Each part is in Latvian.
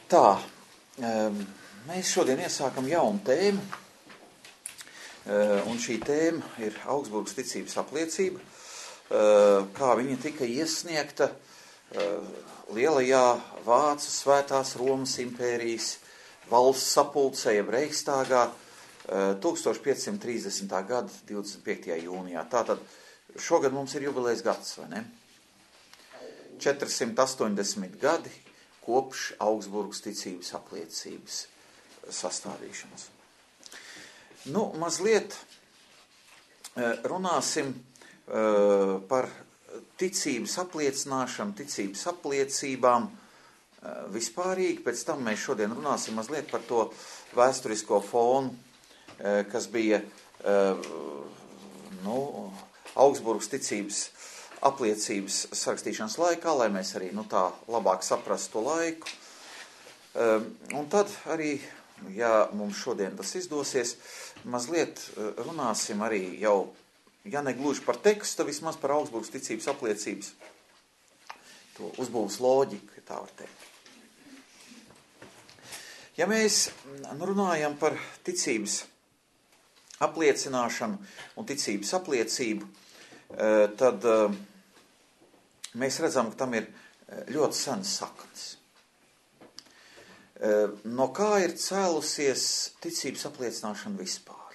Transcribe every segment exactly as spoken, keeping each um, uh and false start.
Tā, mēs šodien iesākam jaunu tēmu, un šī tēma ir Augsburgas ticības apliecība, kā viņa tika iesniegta lielajā Vācu Svētās Romas impērijas valsts sapulcē jeb Reichstāgā tūkstoš piecsimt trīsdesmitā gada divdesmit piektajā jūnijā. Tātad šogad mums ir jubilejas gads, vai ne? četrsimt astoņdesmit gadi kopš Augsburgas ticības apliecības sastādīšanas. Nu, mazliet runāsim par ticības apliecināšanu, ticības apliecībām vispārīgi. Pēc tam mēs šodien runāsim mazliet par to vēsturisko fonu, kas bija nu, Augsburgas ticības apliecības sarakstīšanas laikā, lai mēs arī nu, tā labāk saprastu to laiku. Un tad arī, ja mums šodien tas izdosies, mazliet runāsim arī jau, ja ne gluži par tekstu, vismaz par Augsburgas ticības apliecības to uzbūves loģiku, ja tā var teikt. Ja mēs runājam par ticības apliecināšanu un ticības apliecību, tad mēs redzam, ka tam ir ļoti senas saknes. No kā ir cēlusies ticības apliecināšana vispār?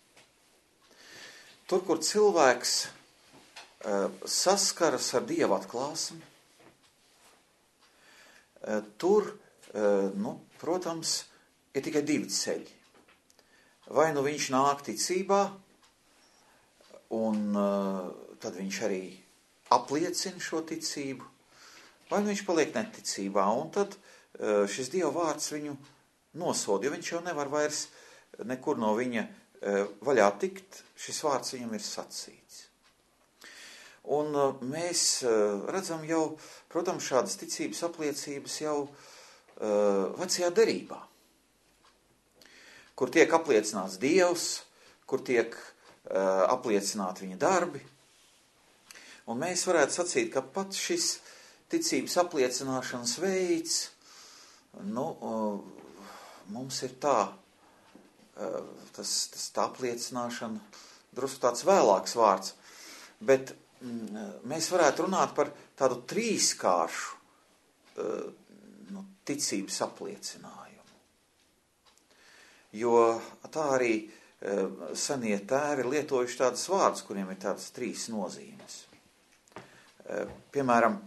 Tur, kur cilvēks saskaras ar Dieva atklāsmi, tur, nu, protams, ir tikai divi ceļi. Vai nu viņš nāk ticībā, un tad viņš arī apliecina šo ticību, vai nu viņš paliek neticībā, un tad šis Dieva vārds viņu nosod, jo viņš jau nevar vairs nekur no viņa vaļā tikt, šis vārds viņam ir sacīts. Un mēs redzam jau, protams, šādas ticības apliecības jau vecajā derībā, kur tiek apliecināts Dievs, kur tiek apliecināti viņa darbi. Un mēs varētu sacīt, ka pat šis ticības apliecināšanas veids, nu, mums ir tā, tas, tas tā apliecināšana, drusku tāds vēlāks vārds, bet mēs varētu runāt par tādu trīskāršu nu, ticības apliecinājumu. Jo tā arī senie tēri lietojuši tādas vārdus, kuriem ir tādas trīs nozīmes. Piemēram,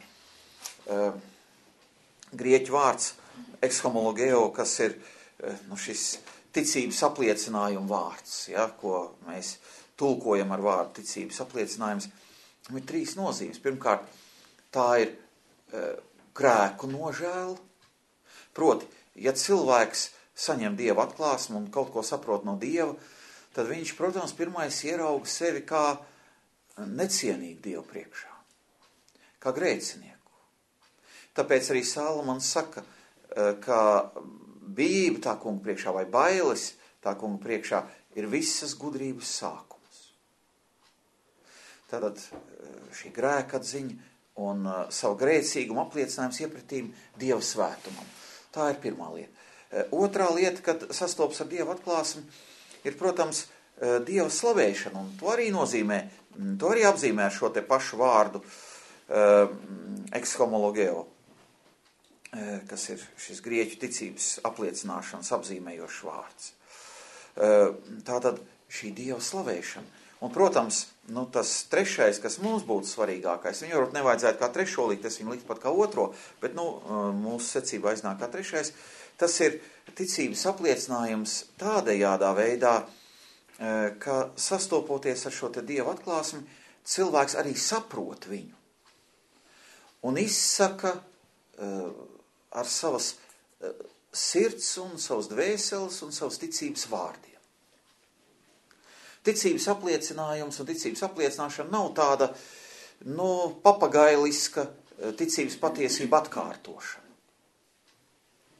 grieķu vārds ekshomologeo, kas ir nu, šis ticības apliecinājuma vārds, ja, ko mēs tulkojam ar vārdu ticības apliecinājums, ir trīs nozīmes. Pirmkārt, tā ir grēku nožēla. Proti, ja cilvēks saņem Dieva atklāsmu un kaut ko saprot no Dieva, tad viņš, protams, pirmais ierauga sevi kā necienīgu Dievu priekšā, kā grēcinieku. Tāpēc arī Salomons saka, ka bijība tā kunga priekšā vai bailes tā kunga priekšā ir visas gudrības sākums. Tātad šī grēka atziņa un savu grēcīgumu apliecinājums iepratīm Dieva svētumam. Tā ir pirmā lieta. Otrā lieta, kad sastopas ar Dieva atklāsmi, ir, protams, Dieva slavēšana, un to arī nozīmē, to arī apzīmē ar šo te pašu vārdu ekshomologeo, kas ir šis grieķu ticības apliecināšanas apzīmējošs vārds. Tātad šī Dieva slavēšana. Un, protams, nu, tas trešais, kas mums būtu svarīgākais, viņu varbūt nevajadzētu kā trešo likt, es viņu likt pat kā otro, bet nu, mūsu secībā iznāk kā trešais, tas ir ticības apliecinājums tādējādā veidā, ka sastopoties ar šo te Dieva atklāsmi, cilvēks arī saprot viņu un izsaka ar savas sirds un savas dvēseles un savas ticības vārdiem. Ticības apliecinājums un ticības apliecināšana nav tāda, nu, papagailiska ticības patiesība atkārtošana.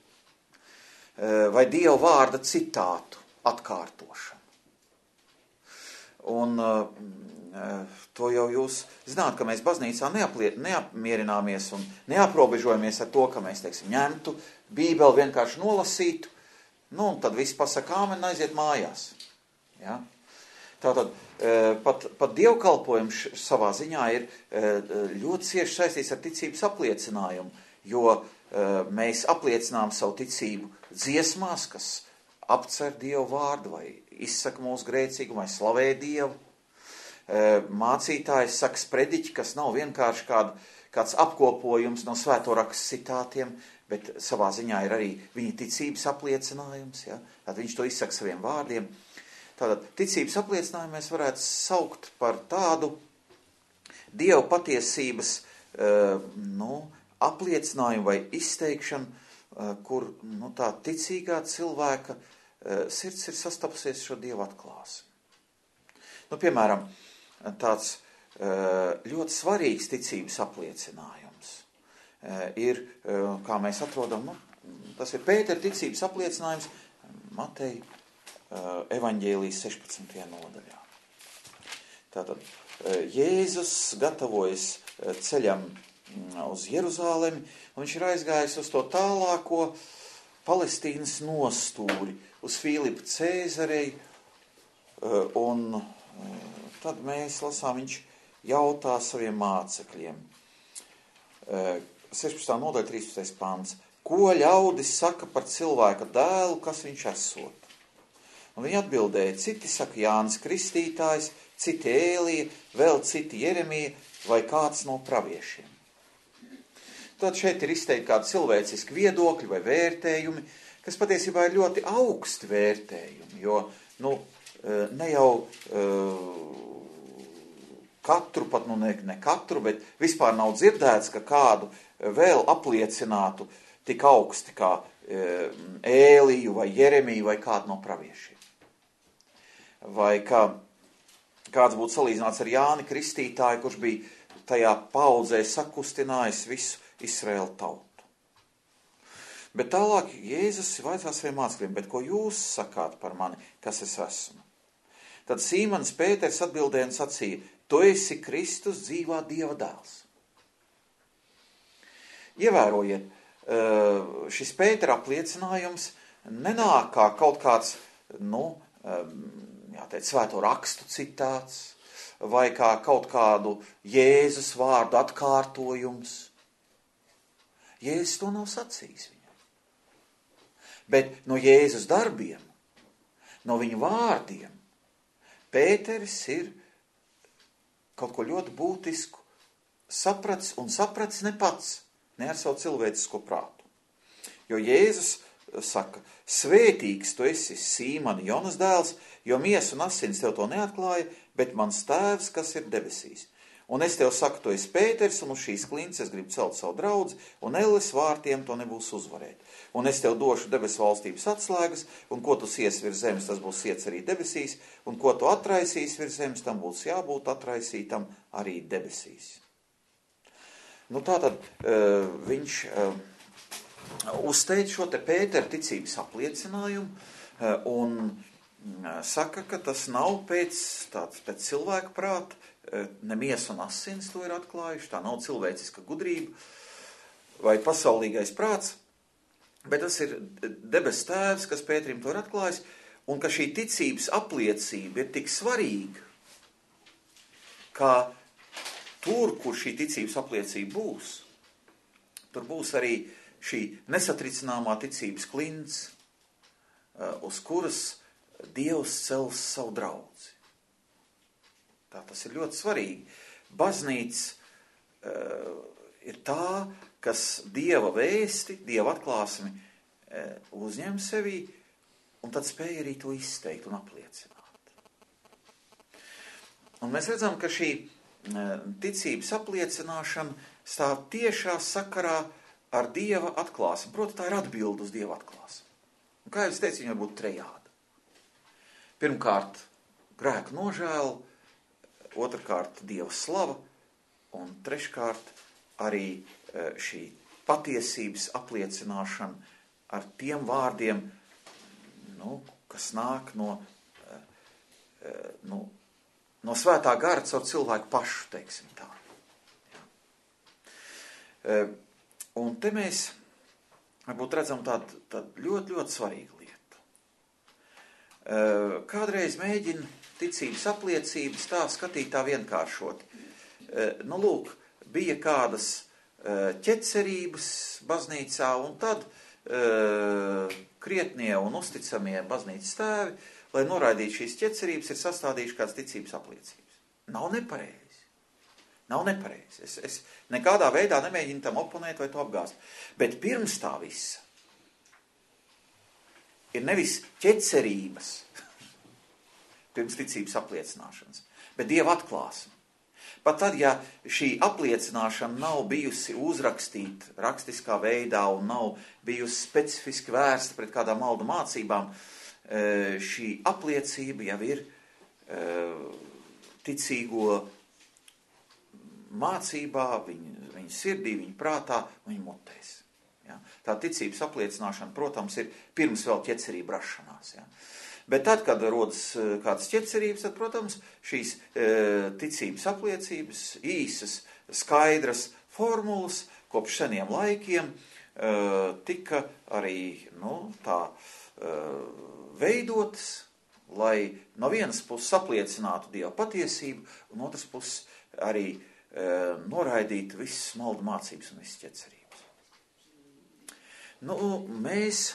Vai Dieva vārda citātu atkārtošana. Un to jau jūs zināt, ka mēs baznīcā neapliet, neapmierināmies un neaprobežojamies ar to, ka mēs, teiksim, ņemtu Bībeli, vienkārši nolasītu, nu, un tad viss pasaka āmen un aiziet mājās. Ja? Tātad pat, pat dievkalpojums savā ziņā ir ļoti cieši saistīts ar ticības apliecinājumu, jo mēs apliecinām savu ticību dziesmās, kas apcer Dievu vārdu vai izsaka mūsu grēcīgumu vai slavē Dievu. Mācītājs saka sprediķi, kas nav vienkārši kād, kāds apkopojums no svēto rakstu citātiem, bet savā ziņā ir arī viņa ticības apliecinājums. Ja? Tad viņš to izsaka saviem vārdiem. Tātad ticības apliecinājumu mēs varētu saukt par tādu Dieva patiesības nu, apliecinājumu vai izteikšanu, kur nu, tā ticīgā cilvēka sirds ir sastapusies šo Dievu atklāsmi. Nu, piemēram, tāds ļoti svarīgs ticības apliecinājums ir, kā mēs atrodam, nu, tas ir Pētera ticības apliecinājums Mateja evaņģēlijas sešpadsmitajā nodaļā. Tātad Jēzus gatavojas ceļam uz Jeruzālemi, un viņš ir aizgājis uz to tālāko Palestīnas nostūri, uz Filipa Cēzarei, un tad mēs lasām, viņš jautā saviem mācekļiem. sešpadsmitā nodaļa, trīspadsmitais pants. Ko ļaudis saka par cilvēka dēlu, kas viņš esot? Un viņi atbildēja, citi saka Jānis Kristītājs, citi Ēlija, vēl citi Jeremija vai kāds no praviešiem. Tad šeit ir izteikti kādi cilvēciski viedokļi vai vērtējumi, kas patiesībā ir ļoti augsti vērtējumi, jo nu, ne jau katru, pat nu ne, ne katru, bet vispār nav dzirdēts, ka kādu vēl apliecinātu tik augsti kā Ēliju vai Jeremiju vai kādu no praviešiem. Vai kā kāds būtu salīdzināts ar Jāni Kristītāju, kurš bija tajā paudzē sakustinājis visu Izraēlu tautu. Bet tālāk Jēzus vaicā saviem mācekļiem, bet ko jūs sakāt par mani, kas es esmu? Tad Sīmons Pēters atbildēja un sacīja, tu esi Kristus dzīvā Dieva dēls. Ievērojiet, šis Pētera apliecinājums nenāk kā kaut kāds, nu, jāteic, svēto rakstu citāts, vai kā kaut kādu Jēzus vārdu atkārtojums. Jēzus to nav sacījis viņam. Bet no Jēzus darbiem, no viņa vārdiem, Pēteris ir kaut ko ļoti būtisku saprats un saprats ne pats, ne ar savu cilvēcisko prātu. Jo Jēzus saka, svētīgs tu esi Sīmona Jonas dēls, jo miesa un asins tev to neatklāja, bet mans tēvs, kas ir debesīs. Un es tev saku, tu esi Pēters, un uz šīs klinces es gribu celt savu draudzi, un elles vārtiem to nebūs uzvarēt. Un es tev došu debesu valstības atslēgas, un ko tu siesi virs zemes, tas būs siets arī debesīs, un ko tu atraisīs virs zemes, tam būs jābūt atraisītam arī debesīs. Nu tātad uh, viņš uh, uzteic šo te Pētera ticības apliecinājumu uh, un uh, saka, ka tas nav pēc, tāds, pēc cilvēka prāta, ne miesa un asins to ir atklājuši, tā nav cilvēciska gudrība vai pasaulīgais prāts, bet tas ir debes tēvs, kas Pēterim to ir atklājis, un ka šī ticības apliecība ir tik svarīga, ka tur, kur šī ticības apliecība būs, tur būs arī šī nesatricināmā ticības klints, uz kuras Dievs cels savu draudzi. Tā tas ir ļoti svarīgi. Baznīca uh, ir tā, kas Dieva vēsti, Dieva atklāsmi uh, uzņem sevī, un tad spēj arī to izteikt un apliecināt. Un mēs redzam, ka šī uh, ticības apliecināšana stāv tiešā sakarā ar Dieva atklāsmi. Proti, tā ir atbilde uz Dieva atklāsmi. Un kā jau es teicu, viņa var būt trejāda. Pirmkārt, grēku nožēla, otrkārt Dieva slava, un treškārt arī šī patiesības apliecināšana ar tiem vārdiem, nu, kas nāk no, nu, no svētā gara caur cilvēku pašu, teiksim tā. Ja. Un te mēs varbūt redzam tādu, tādu ļoti, ļoti svarīgu lietu. Kādreiz mēģina ticības apliecības tā skatīt tā vienkāršot. Nu, lūk, bija kādas ķecerības baznīcā, un tad krietnie un uzticamie baznīcas tēvi, lai noraidītu šīs ķecerības, ir sastādījuši kādas ticības apliecības. Nav nepareizi. Nav nepareizi. Es, es nekādā veidā nemēģinu tam oponēt vai to apgāst. Bet pirms tā visa ir nevis ķecerības pirms ticības apliecināšanas, bet Dieva atklāsme. Pat tad, ja šī apliecināšana nav bijusi uzrakstīta rakstiskā veidā un nav bijusi specifiski vērsta pret kādām maldu mācībām, šī apliecība jau ir ticīgo mācībā, viņa, viņa sirdī, viņa prātā, viņa mutēs. Ja? Tā ticības apliecināšana, protams, ir pirms vēl ķecerība rašanās. Ja? Bet tad, kad rodas kādas ķecerības, tad, protams, šīs e, ticības apliecības, īsas, skaidras formulas, kopš seniem laikiem, e, tika arī, nu, tā e, veidotas, lai no vienas puses apliecinātu Dieva patiesību, un otras puses arī e, noraidītu visas maldu mācības un visas ķecerības. Nu, mēs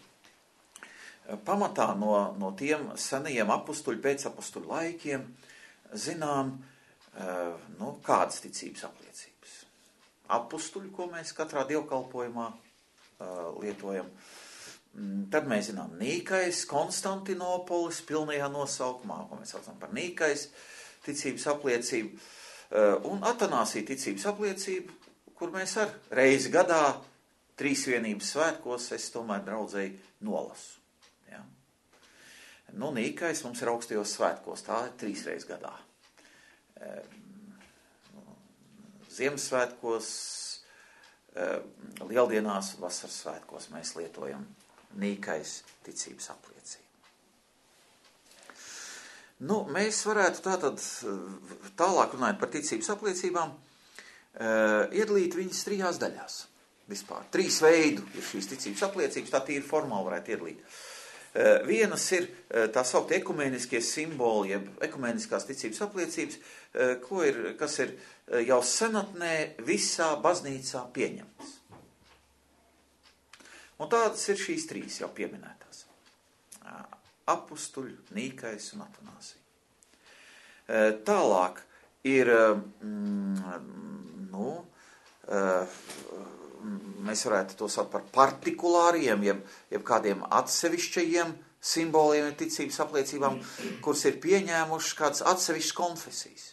pamatā no, no tiem senajiem apustuļu, pēcapustuļu laikiem zinām, nu, kādas ticības apliecības. Apustuļu, ko mēs katrā dievkalpojumā lietojam. Tad mēs zinām Nīkais, Konstantinopolis, pilnajā nosaukumā, ko mēs saucam par Nīkais ticības apliecību, un Atanāsija ticības apliecību, kur mēs ar reizi gadā trīsvienības svētkos es tomēr draudzēji nolasu. Nu, Nīkais mums ir augstajos svētkos, tā ir trīsreiz gadā. Ziemassvētkos, lieldienās un vasaras svētkos mēs lietojam Nīkais ticības apliecību. Nu, mēs varētu tātad tālāk runājot par ticības apliecībām, iedalīt viņas trijās daļās. Vispār. Trīs veidu ir šīs ticības apliecības, tā tīri formāli varētu iedalīt. Vienas ir tā saukti ekumeniskie simboli, jeb ekumeniskās ticības apliecības, ko ir, kas ir jau senatnē visā baznīcā pieņemtas. Un tādas ir šīs trīs jau pieminētās. Apustuļu, Nīkais un Atanāsija. Tālāk ir, nu, mēs varētu to saukt par partikulāriem, jeb, jeb kādiem atsevišķajiem simboliem, ticības apliecībām, kuras ir pieņēmušas kādas atsevišķas konfesijas.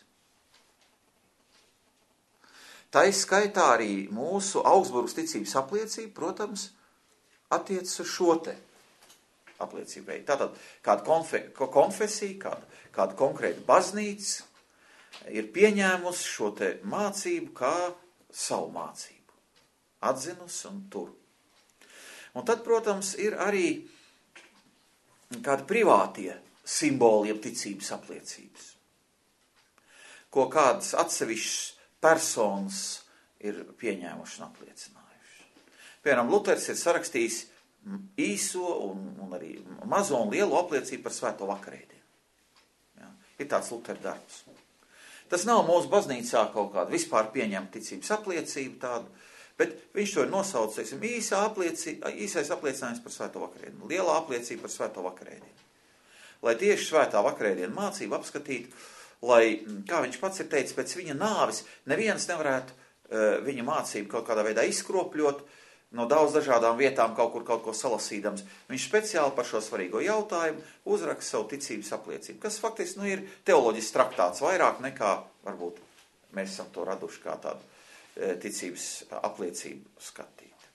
Tā izskaitā arī mūsu Augsburgas ticības apliecība, protams, attiecas uz šo te apliecību veidu. Tātad kāda konfe, konfesija, kāda, kāda konkrēta baznīca ir pieņēmusi šo te mācību kā savu mācību. Atzinus un tur. Un tad, protams, ir arī kādi privātie simboli, jeb ticības apliecības, ko kādas atsevišķas personas ir pieņēmuši un apliecinājuši. Piemēram, Luters ir sarakstījis īso un, un arī mazo un lielo apliecību par svēto vakarēdienu. Ja? Ir tāds Lutera darbs. Tas nav mūsu baznīcā kaut kāda vispār pieņemta ticības apliecība tādu, bet viņš to ir nosaucis, teiksim, īsā apliecība, īsais apliecinājums par svēto vakarēdienu, lielā apliecība par svēto vakarēdienu. Lai tieši svētā vakarēdienu mācību apskatītu, lai, kā viņš pats ir teicis, pēc viņa nāves neviens nevarētu uh, viņa mācību kaut kādā veidā izkropļot, no daudz dažādām vietām kaut kur kaut ko salasīdams. Viņš speciāli par šo svarīgo jautājumu uzraksta savu ticības apliecību, kas faktiski nu, ir teoloģisks traktāts vairāk nekā, varbūt, mēs esam to raduši kā tādu ticības apliecību skatīt.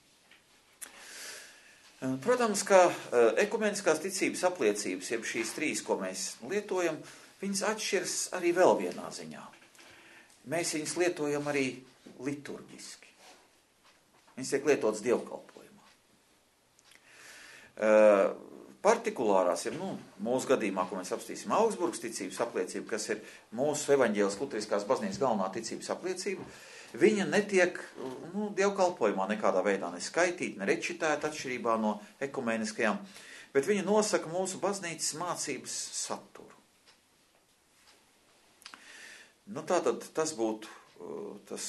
Protams, ka ekumeniskās ticības apliecības, jeb šīs trīs, ko mēs lietojam, viņas atšķiras arī vēl vienā ziņā. Mēs viņas lietojam arī liturģiski. Viņas tiek lietotas dievkalpojumā. Par partikulārās ir, nu, mūsu gadījumā, ko mēs apstīsim, Augsburgas ticības apliecība, kas ir mūsu evaņģēlas luteriskās baznīcas galvenā ticības apliecība, viņa netiek, nu, dievkalpojumā nekādā veidā neskaitīta, nerečitēta atšķirībā no ekumēniskajām, bet viņa nosaka mūsu baznīcas mācības saturu. Nu, tātad tas būtu tas,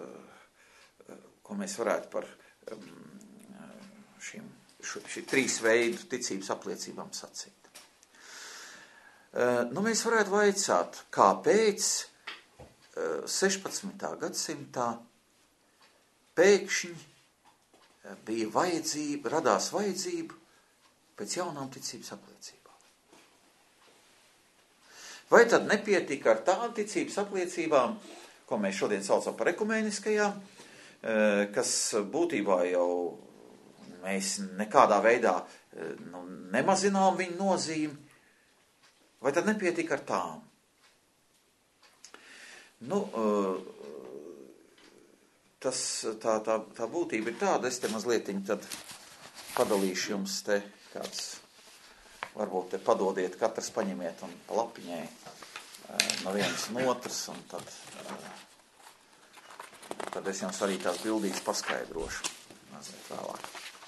ko mēs varētu par šīm, šī trīs veidu ticības apliecībām sacīt. Nu, mēs varētu vaicāt, kāpēc sešpadsmitā gadsimtā pēkšņi bija vajadzība, radās vajadzība pēc jaunām ticības apliecībām. Vai tad nepietika ar tām ticības apliecībām, ko mēs šodien saucam par ekumēniskajām, kas būtībā jau mēs nekādā veidā nu, nemazinām viņu nozīmi, vai tad nepietika ar tām? Nu, tas, tā, tā, tā būtība ir tāda, es te mazlietiņ tad padalīšu jums te kāds, varbūt te padodiet, katrs paņemiet un pa lapiņai no vienas un otras, un tad, tad es jums arī tās bildītes paskaidrošu mazliet vēlāk.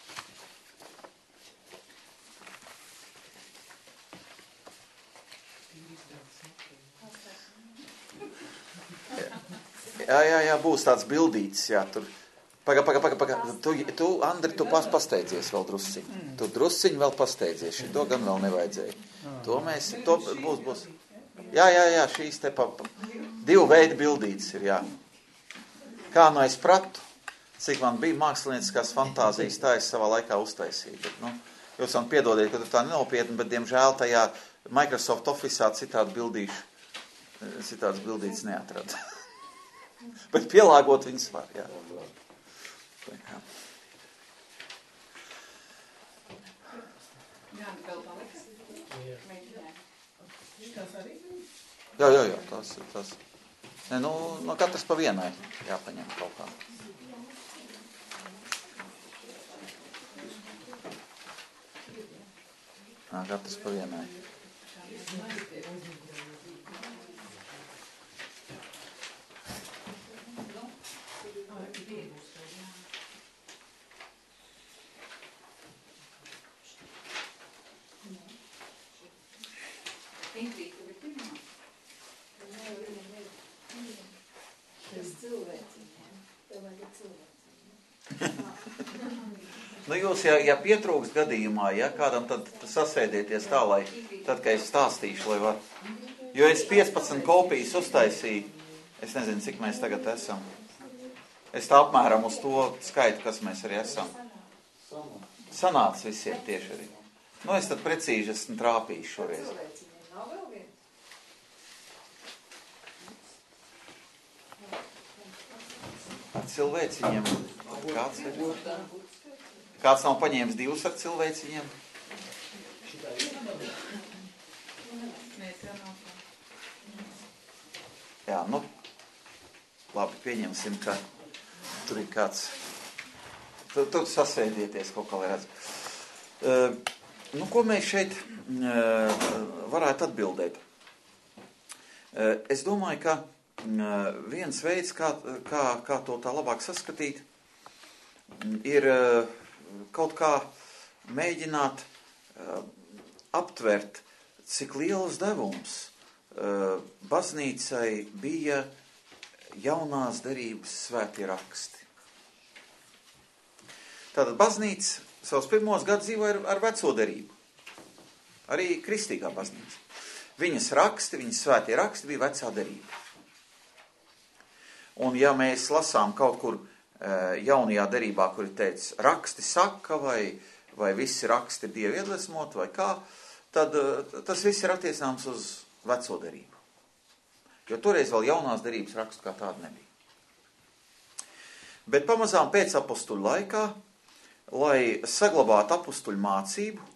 Jā, jā, jā, būs tāds bildītis, jā, tur. Paga, paga, paga, paga. Tu, tu Andri, tu pas pasteidzies vēl drusciņ. Tu drusciņ vēl pasteidzies, to gan vēl nevajadzēja. To mēs, to būs, būs. Jā, jā, jā, šīs te pa, pa, divu veidu bildītis ir, jā. Kā nu es pratu, cik man bija mākslinieckās fantāzijas, tā es savā laikā uztaisīju. Bet, nu, jūs man piedodiet, ka tu tā nenopietni, bet, diemžēl, tajā Microsoft Office'ā citādi bildīšu, citāds bildītis neatrada. Bet pielāgot viņas var, jā. jā. Jā, jā, jā, tas ir tas. Ne, nu, no katras pa vienai jāpaņem kaut kā. Nā, katras pa vienai. Nu, jūs, ja, ja pietrūkst gadījumā, ja, kādam tad sasēdieties tā, lai tad, kad es stāstīšu, lai var. Jo es piecpadsmit kopijas uztaisīju, es nezinu, cik mēs tagad esam. Es tā apmēram uz to skaitu, kas mēs arī esam. Sanāca visiem tieši arī. Nu, es tad precīzi esmu trāpījis šoreiz. Ar cilvēciņiem. Kāds ir? Kāds nav paņēmis divus ar cilvēciņiem? Jā, nu, labi, pieņemsim, ka tur ir kāds. Tur, tur sasēdieties kaut kā, lai redz. Uh, nu, ko mēs šeit uh, varētu atbildēt? Uh, es domāju, ka uh, viens veids, kā, kā, kā to tā labāk saskatīt, ir uh, kaut kā mēģināt uh, aptvert, cik liels devums uh, baznīcai bija jaunās derības svētie raksti. Tātad baznīca savus pirmos gadus dzīvoja ar, ar veco derību. Arī kristīgā baznīca. Viņas raksti, viņas svētie raksti bija vecā derība. Un ja mēs lasām kaut kur jaunajā derībā, kur ir teicis, raksti saka, vai, vai visi raksti ir Dievu iedvesmoti, vai kā, tad tas viss ir attiecināms uz veco derību. Jo toreiz vēl jaunās derības rakstu kā tāda nebija. Bet pamazām pēc apostuļu laikā, lai saglabātu apostuļu mācību,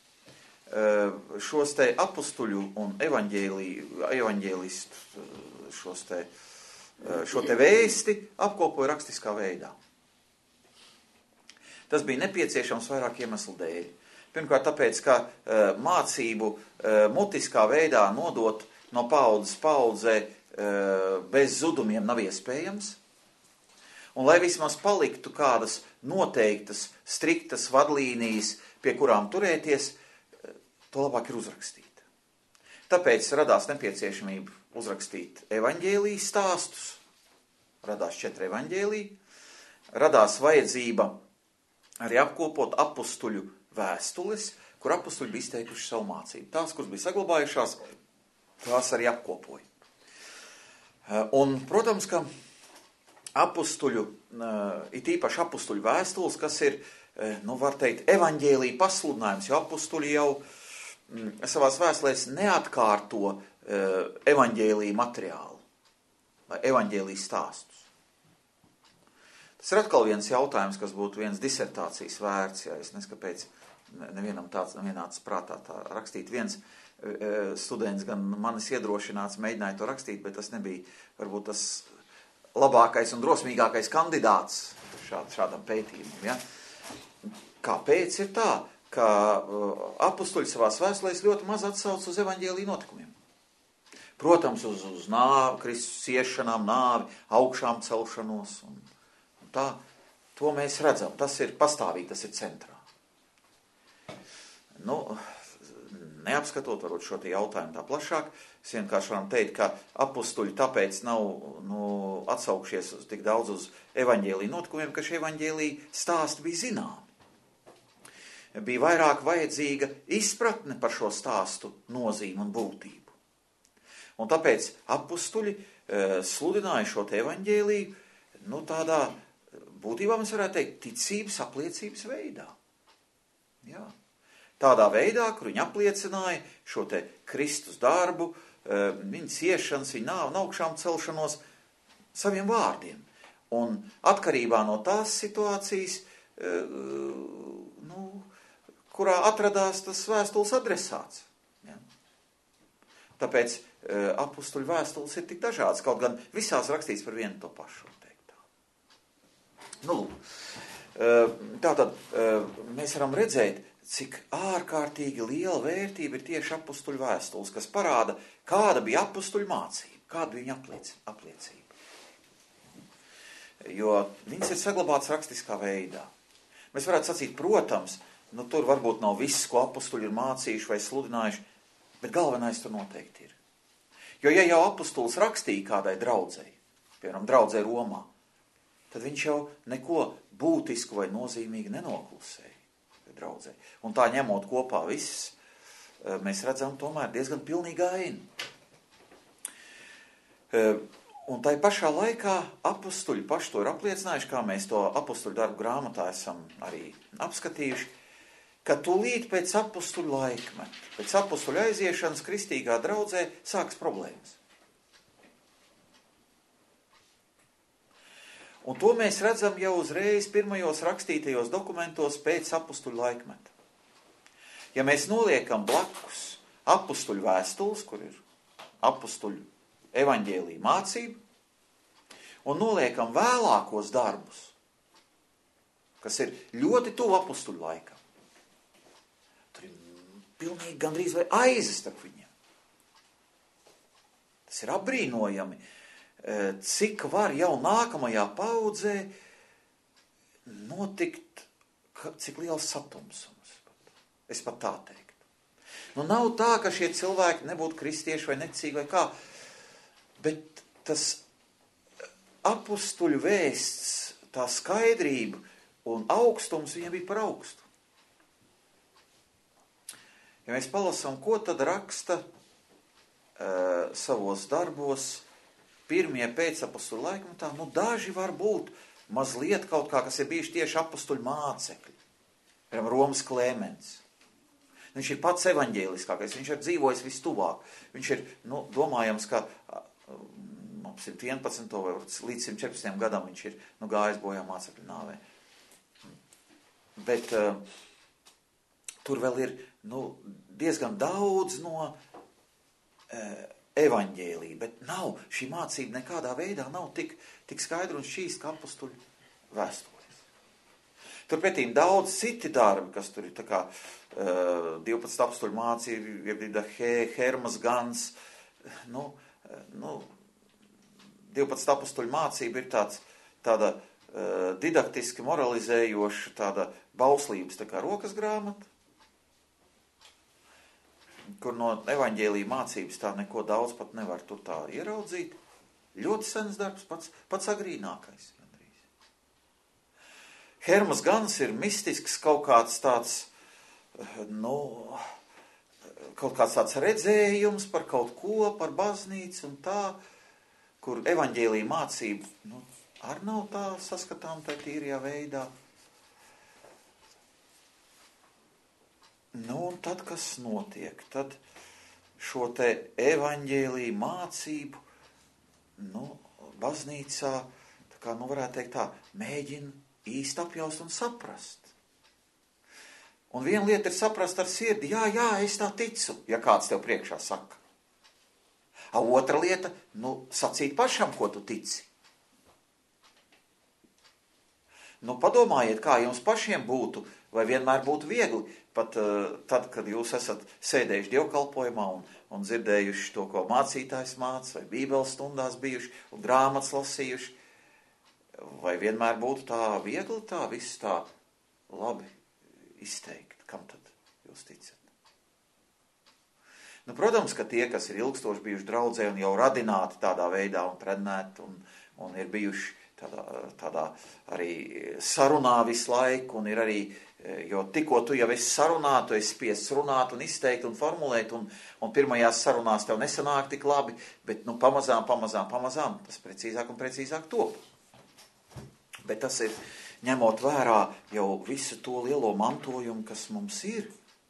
šos te apostuļu un evaņģēlistu šos te šo te vēsti apkopoja rakstiskā veidā. Tas bija nepieciešams vairāk iemeslu dēļ. Pirmkārt, tāpēc, ka uh, mācību uh, mutiskā veidā nodot no paudzes paudzē uh, bez zudumiem nav iespējams. Un lai vismaz paliktu kādas noteiktas, striktas vadlīnijas, pie kurām turēties, to labāk ir uzrakstīt. Tāpēc radās nepieciešamība uzrakstīt evaņģēliju stāstus, radās četri evaņģēliji, radās vajadzība arī apkopot apustuļu vēstules, kur apustuļi bija izteikuši savu mācību. Tās, kuras bija saglabājušās, tās arī apkopoja. Un, protams, ka apustuļu, it īpaši apustuļu vēstules, kas ir, nu, var teikt, evaņģēlija pasludinājums, jo apustuļi jau savās vēstulēs neatkārto evaņģēlija materiālu vai evaņģēlija stāstus. Tas ir atkal viens jautājums, kas būtu viens disertācijas vērts, ja es nezinu, kāpēc nevienam tāds nevienāds prātā tā rakstīt. Viens students gan manis iedrošināts mēģināja to rakstīt, bet tas nebija varbūt tas labākais un drosmīgākais kandidāts šād, šādam pētījumam. Ja? Kāpēc ir tā, ka apustuļi savās vēstulēs ļoti maz atsauc uz evaņģēlija notikumiem? Protams, uz, uz nāvi, Kristus ciešanām, nāvi, augšām celšanos. Un, un tā, to mēs redzam. Tas ir pastāvīgi, tas ir centrā. Nu, neapskatot varbūt šo te jautājumu tā plašāk, es vienkārši varam teikt, ka apustuļi tāpēc nav nu, atsaukšies uz tik daudz uz evaņģēlija notikumiem, ka šie evaņģēlija stāsti bija zināmi. Bija vairāk vajadzīga izpratne par šo stāstu nozīmi un būtību. Un tāpēc apustuļi e, sludināja šo te evaņģēliju, nu tādā būtībā mēs varētu teikt ticības apliecības veidā. Jā. Tādā veidā, kur viņi apliecināja šo te Kristus darbu, e, viņa ciešanas, viņa nāvu un augšām celšanos saviem vārdiem. Un atkarībā no tās situācijas, e, nu, kurā atradās tas vēstules adresāts. Ja? Tāpēc apustuļu vēstules ir tik dažādas, kaut gan visās rakstīts par vienu to pašu. Nu, tātad mēs varam redzēt, cik ārkārtīgi liela vērtība ir tieši apustuļu vēstules, kas parāda, kāda bija apustuļu mācība, kāda viņa apliecība. Jo viņas ir saglabātas rakstiskā veidā. Mēs varētu sacīt, protams, nu tur varbūt nav viss, ko apustuļi ir mācījuši vai sludinājuši, bet galvenais tur noteikti ir. Jo ja jau apustulis rakstīja kādai draudzei, piemēram, draudzei Romā, tad viņš jau neko būtisku vai nozīmīgi nenoklusēja draudzei. Un tā ņemot kopā viss, mēs redzam tomēr diezgan pilnīgi ainu. Un tai pašā laikā apustuļi paši to ir apliecinājuši, kā mēs to apustuļu darbu grāmatā esam arī apskatījuši, ka tūlīt pēc apustuļu laikmeta, pēc apustuļu aiziešanas kristīgā draudzē sāks problēmas. Un to mēs redzam jau uzreiz pirmajos rakstītajos dokumentos pēc apustuļu laikmeta. Ja mēs noliekam blakus apustuļu vēstules, kur ir apustuļu evaņģēlija mācība, un noliekam vēlākos darbus, kas ir ļoti tuvu apustuļu laikam, pilnīgi gandrīz vai aizes starp viņiem. Tas ir apbrīnojami, cik var jau nākamajā paudzē notikt, cik liels satumsums. Es pat tā teiktu. Nu nav tā, ka šie cilvēki nebūtu kristieši vai necīgi vai kā, bet tas apustuļu vēsts, tā skaidrība un augstums viņiem bija par augstu. Ja mēs palasām, ko tad raksta uh, savos darbos pirmie pēcapustuļu laikmetā, nu daži var būt mazliet kaut kā, kas ir bijuši tieši apustuļu mācekļi. Piemēram, Romas Klēmens. Viņš ir pats evaņģēliskākais, viņš ir dzīvojis vistuvāk. Viņš ir, nu, domājams, ka ap simt vienpadsmito vai līdz simt četrpadsmitajam gadam viņš ir, nu, gājis bojā mācekļu nāvē. Bet uh, tur vēl ir, nu, diezgan daudz no e, evaņģēlija, bet nav, šī mācība nekādā veidā nav tik, tik skaidra un šķīsta kā apustuļu vēstules. Turpretīm daudz citi darbi, kas tur ir tā kā uh, divpadsmit apstuļu mācība, Hermas Gans, nu, nu, divpadsmit apstuļu mācība ir tāds, tāda uh, didaktiski moralizējoša, tāda bauslības tā kā rokas grāmata, kur no evaņģēlija mācības tā neko daudz pat nevar tur tā ieraudzīt. Ļoti sens darbs, pats, pats agrīnākais. Hermas Gans ir mistisks kaut kāds tāds, nu, kaut kāds tāds redzējums par kaut ko, par baznīcu un tā, kur evaņģēlija mācība, nu, arī nav tā saskatām tā tīrajā veidā. Nu, un tad, kas notiek? Tad šo te evaņģēlija mācību, nu, baznīcā, tā kā, nu, varētu teikt tā, mēģina īsti apjaust un saprast. Un viena lieta ir saprast ar sirdi, jā, jā, es tā ticu, ja kāds tev priekšā saka. A otra lieta, nu, sacīt pašam, ko tu tici. Nu, padomājiet, kā jums pašiem būtu, vai vienmēr būtu viegli, pat uh, tad, kad jūs esat sēdējuši dievkalpojumā un, un dzirdējuši to, ko mācītājs māca, vai bībeles stundās bijuši, un grāmatas lasījuši, vai vienmēr būtu tā viegli, tā viss tā labi izteikt, kam tad jūs ticat? Nu, protams, ka tie, kas ir ilgstoši bijuši draudzē un jau radināti tādā veidā un trenēti un, un ir bijuši tādā, tādā arī sarunā visu laiku un ir arī, jo tikko tu jau esi sarunā, tu esi spiests runāt un izteikt un formulēt un, un pirmajās sarunās tev nesanāk tik labi, bet nu pamazām, pamazām, pamazām tas precīzāk un precīzāk top. Bet tas ir ņemot vērā jau visu to lielo mantojumu, kas mums ir.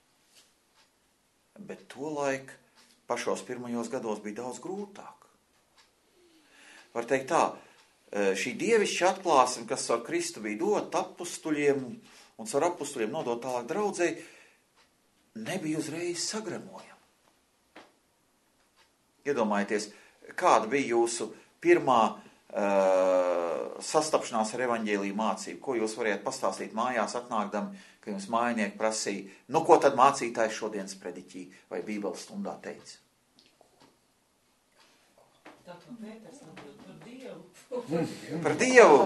Bet tolaik pašos pirmajos gados bija daudz grūtāk. Var teikt tā, šī dievišķa atklāsme, kas ar Kristu bija dot apustuļiem un ar apustuļiem nodot tālāk draudzei, nebija uzreiz sagramojama. Iedomājieties, kāda bija jūsu pirmā Uh, sastapšanās ar evaņģēliju mācību. Ko jūs varētu pastāstīt mājās atnākdami, ka jums mājinieki prasīja, nu ko tad mācītājs šodienas prediķī vai bībeles stundā teica? Tātad Pēters atbild par Dievu. Par Dievu?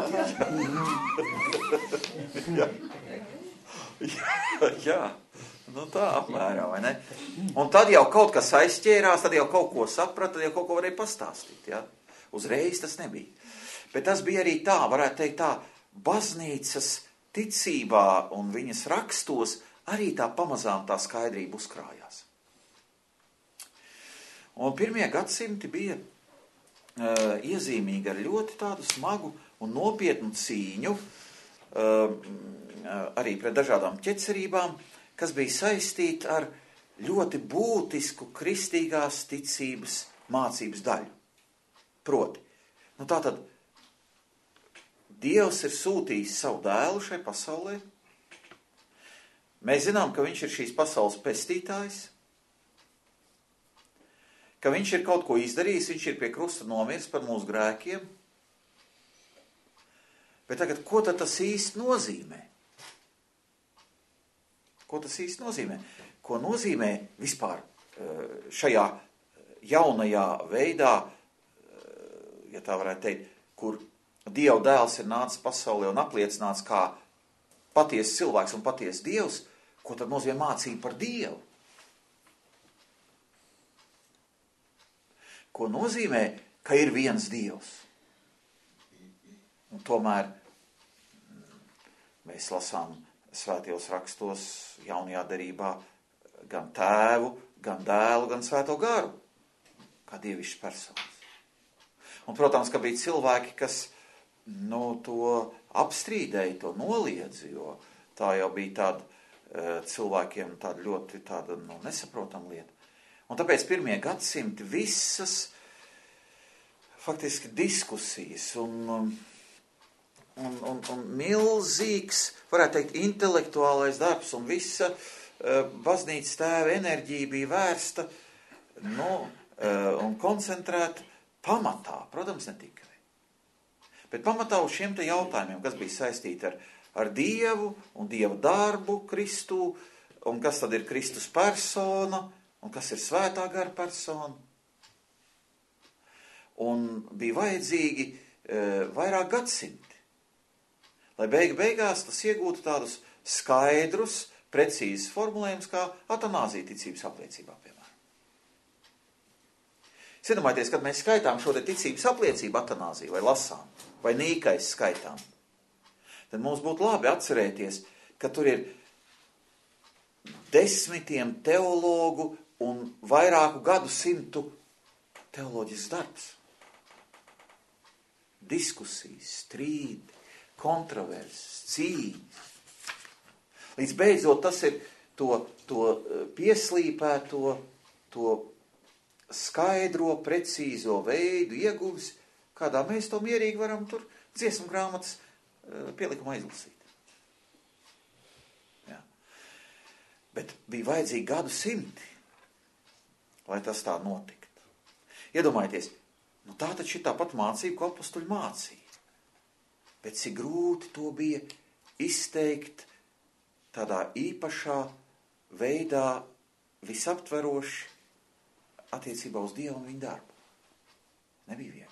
jā. jā, jā. Nu tā apmērā, vai ne? Un tad jau kaut kas aizķērās, tad jau kaut ko saprata, tad jau kaut ko varēja pastāstīt, jā. Uzreiz tas nebija. Bet tas bija arī tā, varētu teikt tā, baznīcas ticībā un viņas rakstos arī tā pamazām tā skaidrība uzkrājās. Un pirmie gadsimti bija uh, iezīmīgi ar ļoti tādu smagu un nopietnu cīņu uh, arī pret dažādām ķecerībām, kas bija saistīta ar ļoti būtisku kristīgās ticības mācības daļu. Proti, nu tātad Dievs ir sūtījis savu dēlu šai pasaulē. Mēs zinām, ka viņš ir šīs pasaules pestītājs, ka viņš ir kaut ko izdarījis, viņš ir pie krusta nomiris par mūsu grēkiem. Bet tagad, ko tad tas īsti nozīmē? Ko tas īsti nozīmē? Ko nozīmē vispār šajā jaunajā veidā, ja tā varētu teikt, kur Dieva dēls ir nācis pasaulē un apliecināts kā patiesas cilvēks un patiesas Dievs, ko tad nozīmē mācība par Dievu? Ko nozīmē, ka ir viens Dievs? Un tomēr mēs lasām svētajos rakstos jaunajā derībā gan tēvu, gan dēlu, gan svēto garu, kā dievišķas personas. Un, protams, ka bija cilvēki, kas nu, to apstrīdēja, to noliedz, jo tā jau bija tāda uh, cilvēkiem tāda ļoti tāda, nu, nesaprotama lieta. Un tāpēc pirmie gadsimti visas faktiski diskusijas un, un, un, un milzīgs, varētu teikt, intelektuālais darbs un visa uh, baznīcas tēva enerģija bija vērsta nu, uh, un koncentrēta pamatā, protams, ne tikai. Bet pamatā uz šiem te jautājumiem, kas bija saistīti ar, ar Dievu un Dieva darbu Kristū, un kas tad ir Kristus persona, un kas ir svētā gara persona. Un bija vajadzīgi e, vairāk gadsimti, lai beig beigās tas iegūtu tādus skaidrus, precīzus formulējumus, kā atanāzija ticības apliecībā, piemēram. Iedomājieties, kad mēs skaitām šo te ticības apliecību atanāziju, vai lasām, vai nīkais skaitām, tad mums būtu labi atcerēties, ka tur ir desmitiem teologu un vairāku gadu simtu teoloģisks darbs. Diskusijas, strīdi, kontroverses, cīņas. Līdz beidzot tas ir to, to pieslīpēto, to skaidro, precīzo veidu ieguvis, kādā mēs to mierīgi varam tur dziesmu grāmatas pielikumā izlasīt. Jā. Bet bija vajadzīgi gadu simti, lai tas tā notiktu. Iedomājieties, nu tā taču ir tāpat mācība, ko apustuļi mācīja. Bet cik grūti to bija izteikt tādā īpašā veidā visaptveroši attiecībā uz Dievu un viņa darbu. Nebija viegli.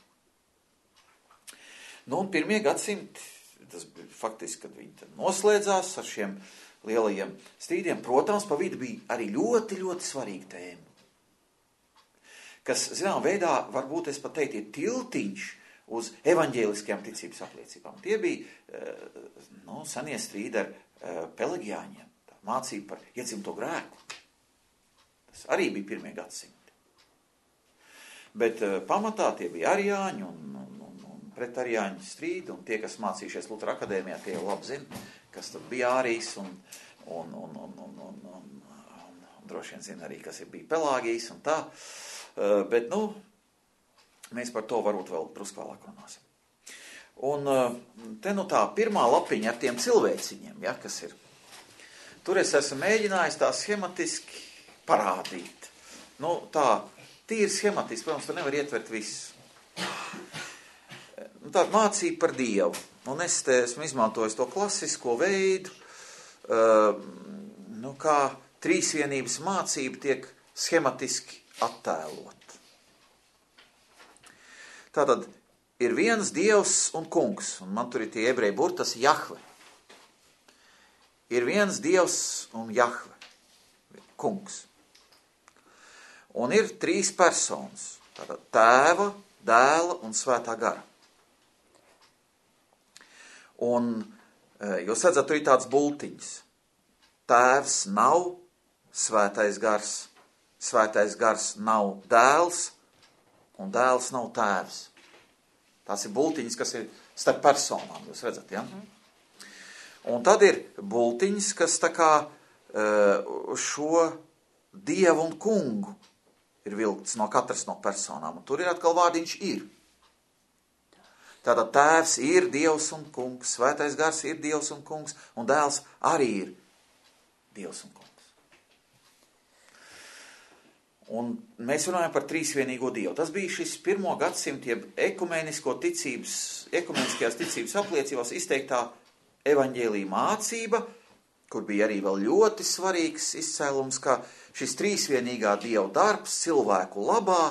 Nu, un pirmie gadsimti, tas bija faktiski, kad viņi tad noslēdzās ar šiem lielajiem strīdiem, protams, pa vidu bija arī ļoti, ļoti svarīga tēma. Kas, zinām, veidā, varbūt es pat teiktu, ir tiltiņš uz evaņģēliskajām ticības apliecībām. Tie bija, nu, senie strīdi ar Pelagiāņiem, tā mācība par iedzimto grēku. Tas arī bija pirmie gadsimti. Bet pamatā tie bija arijāņi un, un, un, un pret arijāņu strīdi, un tie, kas mācījušies Lutera akadēmijā, tie jau labi zina, kas tad bija ārijs, un, un, un, un, un, un, un, un, un droši vien zina arī, kas ir bija Pelāgijs un tā. Bet, nu, mēs par to varbūt vēl drusku vēlāk runāsim. Un te nu tā pirmā lapiņa ar tiem cilvēciņiem, ja, kas ir. Tur es esmu mēģinājis tā schematiski parādīt. Nu, tā tīri schematiski, protams, tur nevar ietvert visu. Nu, tā mācība par Dievu. Un es te esmu izmantojis to klasisko veidu, uh, nu, kā trīsvienības mācība tiek schematiski attēlot. Tātad ir viens Dievs un kungs, un man tur ir tie ebreji burti, tas Jahve. Ir viens Dievs un Jahve, kungs. Un ir trīs personas, tātad tēva, dēla un svētā gara. Un jūs redzat, tur ir tāds bultiņš. Tēvs nav svētais gars, svētais gars nav dēls, un dēls nav tēvs. Tās ir bultiņas, kas ir starp personām, jūs redzat, ja? Un tad ir bultiņas, kas tā kā šo Dievu un kungu ir vilkts no katras no personām. Un tur ir atkal vārdiņš ir. Tātad tēvs ir Dievs un kungs, svētais gars ir Dievs un kungs, un dēls arī ir Dievs un kungs. Un mēs runājam par trīsvienīgo Dievu. Tas bija šis pirmo gadsimtu ekumenisko ticības, ekumeniskajās ticības apliecībās izteiktā evaņģēlija mācība, kur bija arī vēl ļoti svarīgs izcēlums, ka šis trīsvienīgā Dieva darbs cilvēku labā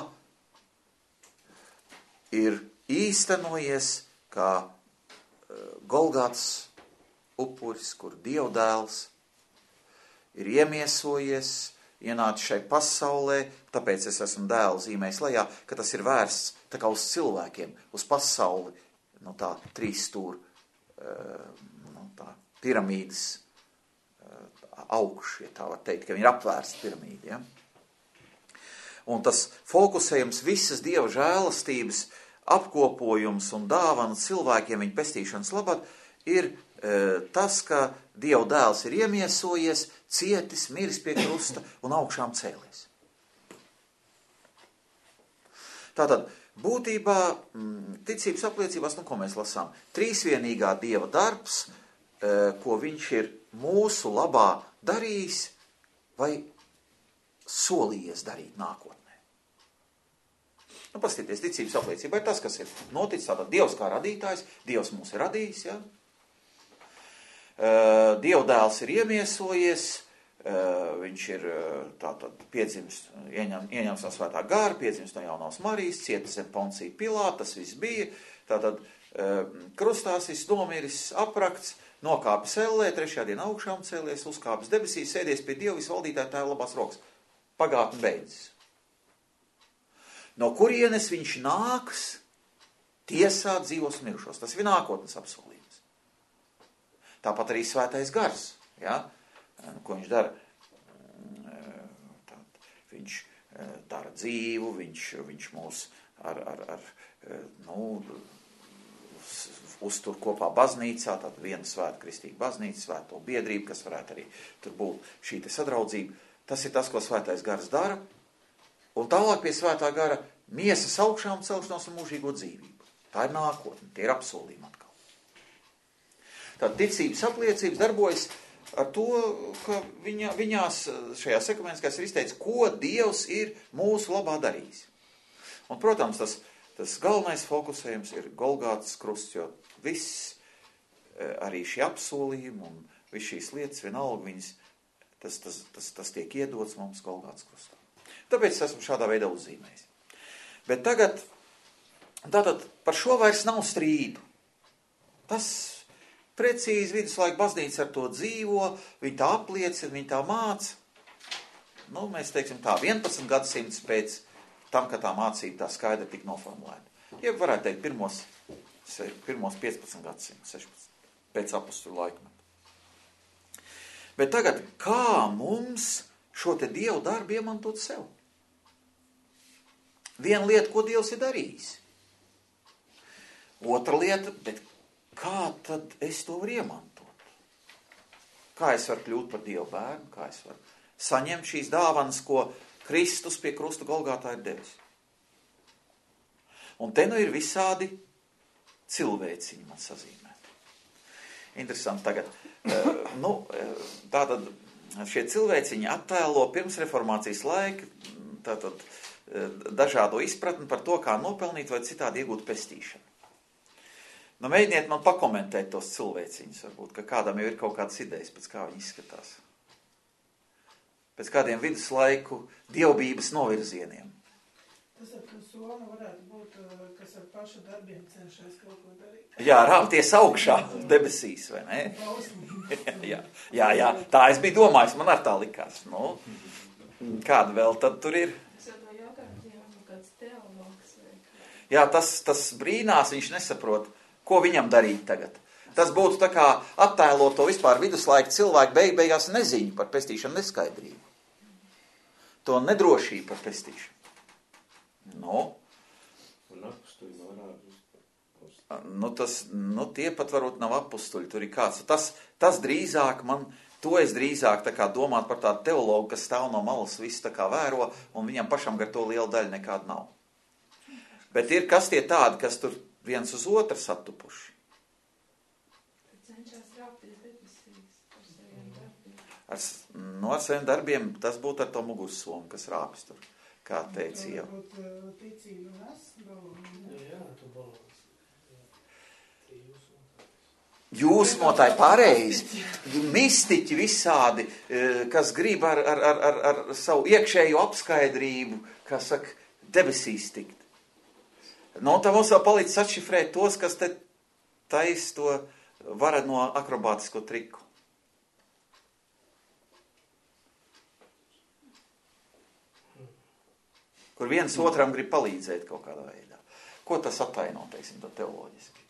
ir īstenojies kā Golgātas upuris, kur Dieva dēls ir iemiesojies, ienācis šai pasaulē, tāpēc es esmu dēlu zīmējis lejā, ka tas ir vērsts tā kā uz cilvēkiem, uz pasauli, no tā trīs stūra, no tā piramīdas augšu, ja tā var teikt, ka viņi ir apvērsta piramīda, ja? Un tas fokusējums visas Dieva žēlastības apkopojums un dāvana cilvēkiem viņa pestīšanas labad ir e, tas, ka Dieva dēls ir iemiesojies, cietis, miris pie krusta un augšām cēlies. Tātad, būtībā, ticības apliecībās, nu, ko mēs lasām, trīsvienīgā Dieva darbs, e, ko viņš ir mūsu labā darījis vai solījies darīt nākotnē. Nu, paskatieties, ticības apliecība ir tas, kas ir noticis, tātad Dievs kā radītājs, Dievs mūs ir radījis, ja? uh, Dievdēls ir iemiesojies, uh, viņš ir uh, tātad piedzimis, ieņem, ieņems no svētā gara, piedzimis no jaunās Marijas, cieta zem Poncija Pilāta, tas viss bija, tātad uh, krustās viss nomiris, aprakts, nokāpis ellē, trešajā dienā augšām cēlies, uzkāpis debesīs, sēdies pie Dieva visvaldītāja tēva labās rokas. Pagātne beidzas. No kurienes viņš nāks tiesāt dzīvos un mirušos. Tas ir nākotnes apsolījums. Tāpat arī svētais gars. Ja? Ko viņš dara? Tād, viņš dara dzīvu, viņš, viņš mūs ar, ar, ar nu, uztur kopā baznīcā, tad viena svēta kristīga baznīca, svēto biedrību, kas varētu arī tur būt šī te sadraudzība. Tas ir tas, ko svētais gars dara. Un tālāk pie svētā gara miesas augšām celšanos un mūžīgo dzīvību. Tā ir nākotne, tie ir apsolījumi atkal. Tātad ticības apliecības darbojas ar to, ka viņa, viņās šajā sekumeniskās ir izteicis, ko Dievs ir mūsu labā darījis. Un, protams, tas, tas galvenais fokusējums ir Golgātas krusts, jo viss, arī šie apsolījumi un viss šīs lietas, vienalga viņas, tas, tas, tas, tas tiek iedots mums Golgātas krustā. Tāpēc es esmu šādā veidā uzzīmējis. Bet tagad, tātad par šo vairs nav strīdu. Tas precīzi viduslaika baznīca ar to dzīvo, viņi tā apliecina, viņi tā māca. Nu, mēs teiksim tā, vienpadsmit gadsimts pēc tam, ka tā mācība tā skaidri tik noformulēta. Ja varētu teikt, pirmos, pirmos piecpadsmit gadsimts, sešpadsmit, pēc apostulu laikmeta. Bet tagad, kā mums šo te Dievu darbu iemantot sev? Viena lieta, ko Dievs ir darījis. Otra lieta, bet kā tad es to varu iemantot? Kā es varu kļūt par Dievu bērnu? Kā es varu saņemt šīs dāvanas, ko Kristus pie krusta Golgātā ir devis? Un te nu ir visādi cilvēciņi man sazīmēti. Interesanti tagad. Nu, tātad šie cilvēciņi attēlo pirms reformācijas laika tātad dažādo izpratni par to, kā nopelnīt vai citādi iegūt pestīšanu. Nu, mēģiniet man pakomentēt tos cilvēciņus, varbūt, ka kādam jau ir kaut kādas idejas, pēc kā viņi izskatās. Pēc kādiem viduslaiku dievbības novirzieniem. Tas ar to somu varētu būt, kas ar pašu darbiem cenšas kaut ko darīt. Jā, rāpties augšā debesīs, vai ne? jā, jā, jā, tā es biju domājis, man ar tā likās. Nu, kāda vēl tad tur ir? Jā, tas, tas brīnās, viņš nesaprot, ko viņam darīt tagad. Tas būtu tā kā attēlot to vispār viduslaika cilvēku beig beigās neziņu par pestīšanu, neskaidrību. To nedrošību par pestīšanu. Nu, nu, tas, nu tie pat varbūt nav apustuļi, tur ir kāds. Tas, tas drīzāk man, to es drīzāk tā kā domāt par tādu teologu, kas stāv no malas visu tā kā vēro, un viņam pašam gar to lielu daļu nekādu nav. Bet ir kas tie tādi, kas tur viens uz otru satupuši. Cenšas rāpties debesīs par saviem darbiem. Ar, no ar saviem darbiem tas būtu ar to mugursomu, kas rāpjas tur, kā teica jau. Ticība nes balons. Jā, tu balons. Jūsmotāji pareizi, mistiķi visādi, kas grib ar, ar, ar, ar savu iekšējo apskaidrību, kā saka, debesīs tikt. Nu, tā mums vēl palīdz atšifrēt tos, kas te tais to vara no akrobātisko triku. Kur viens otram grib palīdzēt kaut kādā veidā. Ko tas ataino, teiksim, tā teoloģiski?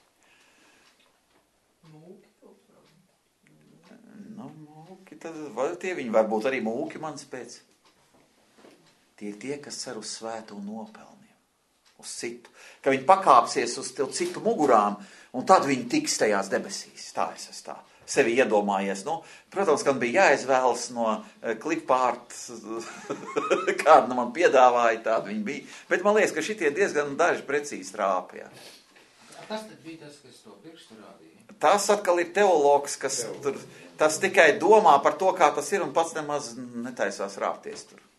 Mūki. Nu, mūki, tad, vai tie viņi varbūt arī mūki mans pēc. Tie ir tie, kas cer uz svētu nopelniem. Uz citu, ka viņi pakāpsies uz tev citu mugurām, un tad viņi tiks tajās debesīs. Tā es esmu tā sevi iedomājies. Nu, protams, kad bija jāizvēlas no klipārt, kādu man piedāvāja, tādu viņi bija. Bet man liekas, ka šitie diezgan daži precīzi trāpījā. Tas tad bija tas, kas to pirkstu rādīja? Tas atkal ir teologs, kas tur, tas tikai domā par to, kā tas ir, un pats nemaz netaisās rāpties tur.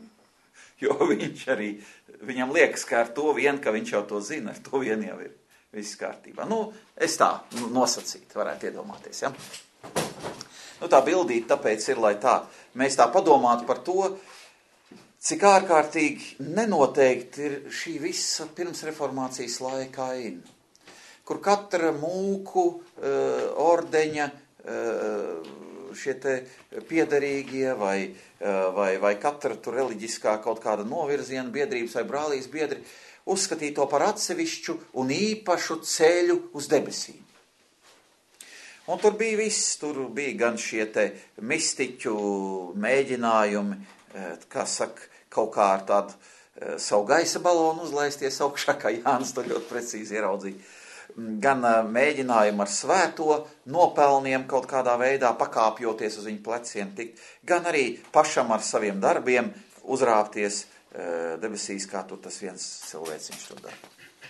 Jo viņš arī, viņam liekas, ka ar to vien, ka viņš jau to zina, ar to vien jau ir viss kārtībā. Nu, es tā nosacītu, varētu iedomāties, ja? Nu, tā bildīt tāpēc ir, lai tā, mēs tā padomātu par to, cik ārkārtīgi nenoteikti ir šī visa pirmsreformācijas laika aina, kur katra mūku, uh, ordeņa, uh, šie te piederīgie vai, uh, vai, vai katra tur reliģiskā kaut kāda novirziena biedrības vai brālīs biedri uzskatīja to par atsevišķu un īpašu ceļu uz debesīm. Un tur bija viss, tur bija gan šie te mistiķu mēģinājumi, kā saka, kaut kā ar tādu e, savu gaisa balonu uzlaisties augšā, kā Jānis to ļoti precīzi ieraudzīja. Gan e, mēģinājumi ar svēto nopelniem kaut kādā veidā pakāpjoties uz viņu pleciem tikt, gan arī pašam ar saviem darbiem uzrāpties e, debesīs, kā tur tas viens cilvēciņš to dara.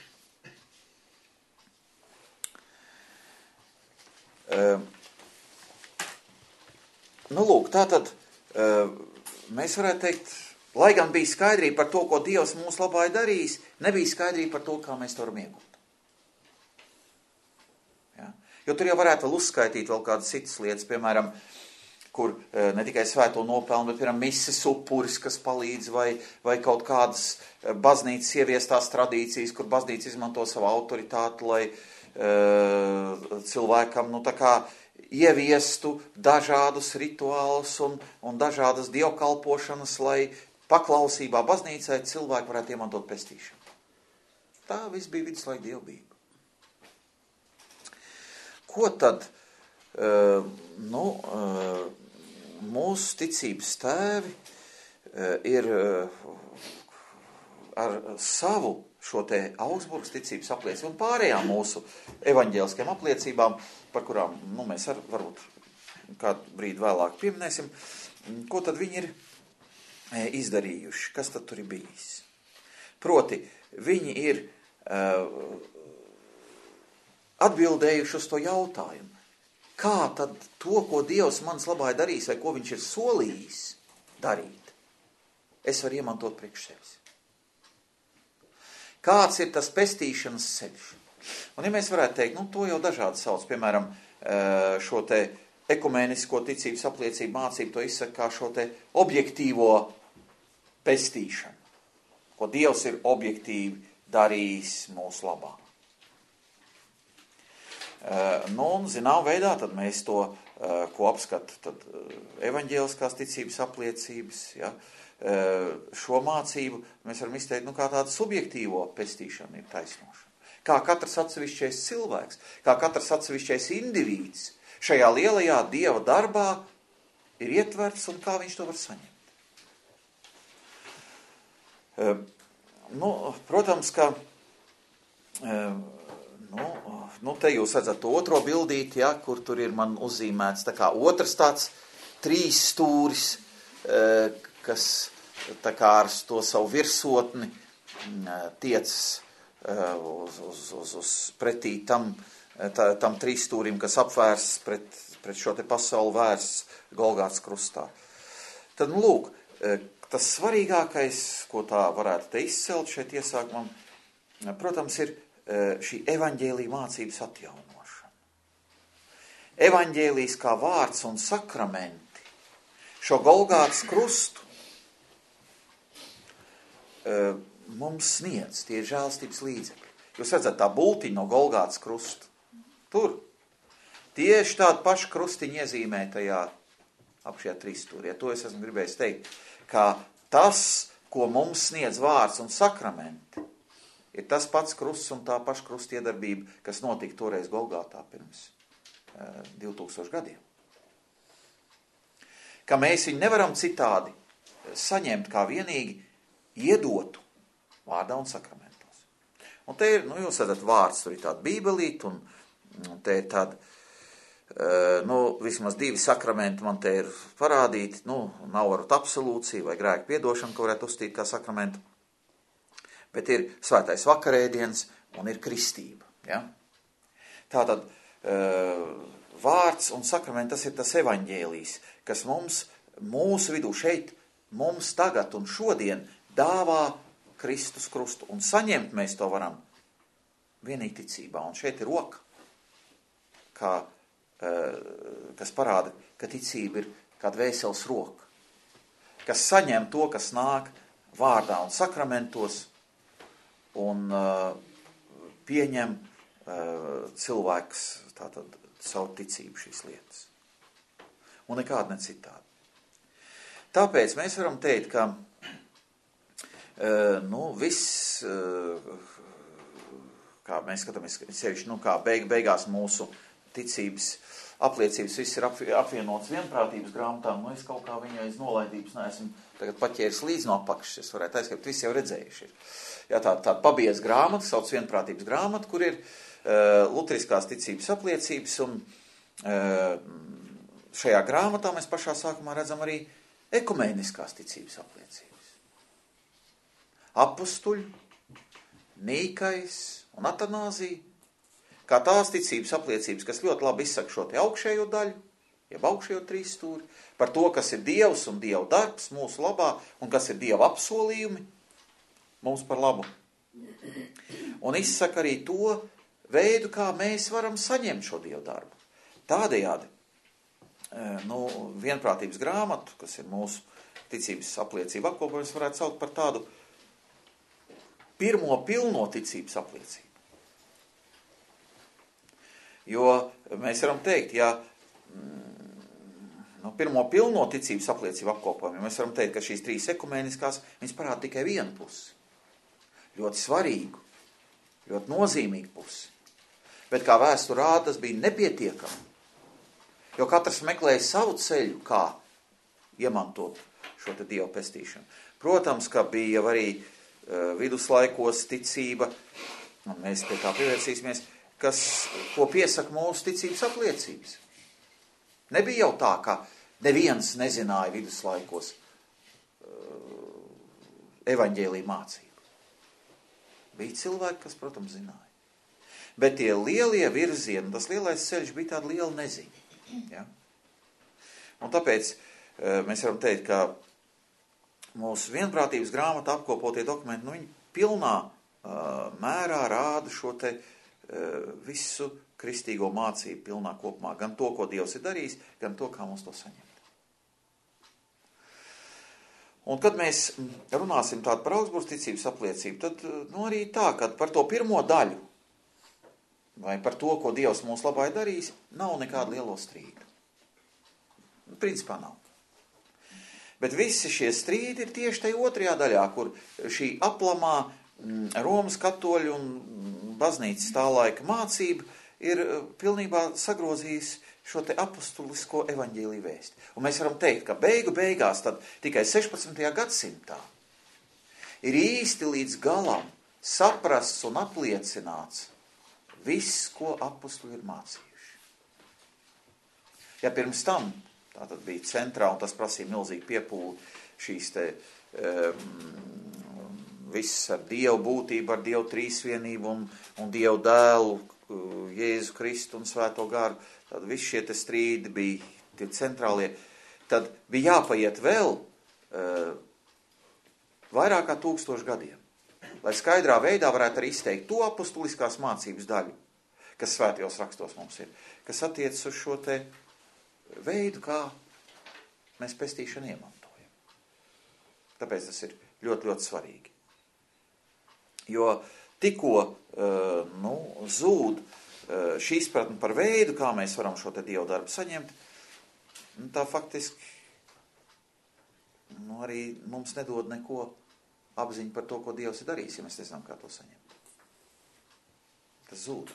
Uh, nu, lūk, tātad uh, mēs varētu teikt, lai gan bija skaidrība par to, ko Dievs mūsu labā ir darījis, nebija skaidrība par to, kā mēs to varam iegūt. Ja? Jo tur jau varētu vēl uzskaitīt vēl kādas citas lietas, piemēram, kur uh, ne tikai svēto nopelnu, bet, piemēram, mises upuris, kas palīdz, vai, vai kaut kādas uh, baznīcas ieviestās tradīcijas, kur baznīca izmanto savu autoritāti, lai cilvēkam, nu, tā kā ieviestu dažādus rituālus un, un dažādas dievkalpošanas, lai paklausībā baznīcai cilvēki varētu iemantot pestīšanu. Tā viss bija viduslaika dievbijība. Ko tad, uh, nu, uh, mūsu ticības tēvi uh, ir uh, ar savu šo te Augsburgas ticības apliecību un pārējām mūsu evaņģēliskajām apliecībām, par kurām, nu, mēs ar, varbūt kādu brīdi vēlāk pieminēsim, ko tad viņi ir izdarījuši, kas tad tur ir bijis. Proti, viņi ir uh, atbildējuši uz to jautājumu, kā tad to, ko Dievs manas labā ir darījis, vai ko viņš ir solījis darīt, es varu iemantot priekš sevis. Kāds ir tas pestīšanas ceļš? Un ja mēs varētu teikt, nu, to jau dažādi sauc, piemēram, šo te ekumēnisko ticības apliecību mācību, to izsaka kā šo te objektīvo pestīšanu, ko Dievs ir objektīvi darījis mūsu labā. Nu, un zinām veidā, tad mēs to, ko apskata, tad evaņģēliskās ticības apliecības, ja, šo mācību mēs varam izteikt, nu, kā tādu subjektīvo pestīšanu ir taisnošana. Kā katrs atsevišķais cilvēks, kā katrs atsevišķais indivīds šajā lielajā Dieva darbā ir ietverts un kā viņš to var saņemt. Nu, protams, ka nu, nu, te jūs redzat to otro bildīti, ja, kur tur ir man uzzīmēts tā kā otrs tāds trīs stūris, kas tā kā ar to savu virsotni tiecas uz, uz, uz, uz pretī tam, tā, tam trīsstūrim, kas apvērsts pret, pret šo te pasauli vērsts Golgātas krustā. Tad, nu, lūk, tas svarīgākais, ko tā varētu te izcelt šeit iesākumam, protams, ir šī evaņģēlija mācības atjaunošana. Evaņģēlijs kā vārds un sakramenti šo Golgātas krustu mums sniedz, tie ir žēlstības līdzekļi. Jūs redzat tā bultiņa no Golgātas krusta. Tur. Tieši tādu pašu krustiņu iezīmē tajā ap šajā trīsstūrī. To es esmu gribējis teikt, ka tas, ko mums sniedz vārds un sakramenti, ir tas pats krusts un tā paša krusta iedarbība, kas notika toreiz Golgātā pirms uh, divtūkstoši gadiem. Ka mēs viņu nevaram citādi saņemt kā vienīgi iedotu vārdā un sakramentos. Un te ir, nu, jūs redzat vārds, tur ir tāda bībelīte, un, un te ir tāda, uh, nu, vismaz divi sakramenti man te ir parādīti, nu, nav varbūt absolūcija vai grēku piedošana, ko varētu uzstīt kā sakramentu, bet ir svētais vakarēdiens un ir kristība, ja? Tātad uh, vārds un sakramenti, tas ir tas evaņģēlijs, kas mums, mūsu vidū šeit, mums tagad un šodien dāvā Kristus krustu. Un saņemt mēs to varam vienīgi ticībā. Un šeit ir roka, kā, kas parāda, ka ticība ir kā dvēseles roka, kas saņem to, kas nāk vārdā un sakramentos, un pieņem cilvēks tātad savu ticību šīs lietas. Un nekāda ne citādi. Tāpēc mēs varam teikt, ka nu, viss, kā mēs skatāmies sevišķi, nu, kā beig, beigās mūsu ticības apliecības, viss ir apvienots vienprātības grāmatām, nu, es kaut kā viņai aiz nolaidības neesmu tagad paķēris līdz no apakšas, es varētu aizskapt, visi jau redzējuši ir. Jā, tā, tā pabiez grāmata, sauc vienprātības grāmata, kur ir uh, luteriskās ticības apliecības, un uh, šajā grāmatā mēs pašā sākumā redzam arī ekumēniskās ticības apliecības. Apustuļu, Nīkais un Atanāzija, kā tās ticības apliecības, kas ļoti labi izsaka šo te augšējo daļu, jeb augšējo trīs stūri, par to, kas ir Dievs un Dieva darbs mūsu labā, un kas ir Dieva apsolījumi mums par labu. Un izsaka arī to veidu, kā mēs varam saņemt šo Dieva darbu. Tādējādi, nu, vienprātības grāmatu, kas ir mūsu ticības apliecība apkopojums, varētu saukt par tādu pirmo pilno ticības apliecību. Jo mēs varam teikt, ja nu, pirmo pilno ticības apliecību apkopojumu, mēs varam teikt, ka šīs trīs ekumēniskās, viņas parāda tikai vienu pusi. Ļoti svarīgu, ļoti nozīmīgu pusi. Bet kā vēsture rāda, tas bija nepietiekami. Jo katrs meklēja savu ceļu, kā iemantot šo te Dieva pestīšanu. Protams, ka bija arī uh, viduslaikos ticība, un mēs pie tā pievērsīsimies, kas, ko piesaka mūsu ticības apliecības. Nebija jau tā, ka neviens nezināja viduslaikos uh, evaņģēliju mācību. Bija cilvēki, kas, protams, zināja. Bet tie lielie virzieni, tas lielais ceļš bija tāda liela neziņa. Ja? Un tāpēc mēs varam teikt, ka mūsu vienprātības grāmata apkopotie dokumenti, nu, viņi pilnā uh, mērā rāda šo te uh, visu kristīgo mācību pilnā kopumā. Gan to, ko Dievs ir darījis, gan to, kā mums to saņemt. Un kad mēs runāsim tādu par Augsburgas ticības apliecību, tad nu, arī tā, kad par to pirmo daļu, vai par to, ko Dievs mūsu labā ir darījis, nav nekāda lielo strīdu. Principā nav. Bet visi šie strīdi ir tieši tajā otrajā daļā, kur šī aplamā Romas katoļu un baznīcas tā laika mācība ir pilnībā sagrozījis šo te apostulisko evaņģēliju vēsti. Un mēs varam teikt, ka beigu beigās tad tikai sešpadsmitajā gadsimtā ir īsti līdz galam saprasts un apliecināts viss, ko apustuļi ir mācījuši. Ja pirms tam tā tad bija centrā, un tas prasīja milzīgi piepūli šīs te um, viss ar Dievu būtību, ar Dievu trīsvienību un, un Dievu dēlu, Jēzu Kristu un Svēto garu, tad visi šie te strīdi bija tie centrālie, tad bija jāpaiet vēl uh, vairāk kā tūkstoši gadiem, lai skaidrā veidā varētu arī izteikt to apustuliskās mācības daļu, kas svētajos rakstos mums ir, kas attiecas uz šo te veidu, kā mēs pestīšanu iemantojam. Tāpēc tas ir ļoti, ļoti svarīgi. Jo tikko uh, nu, zūd uh, šī izpratne par veidu, kā mēs varam šo te Dievu darbu saņemt, nu, tā faktiski nu, arī mums nedod neko apziņu par to, ko Dievs ir darījis, ja mēs nezinām, kā to saņemt. Tas zūd.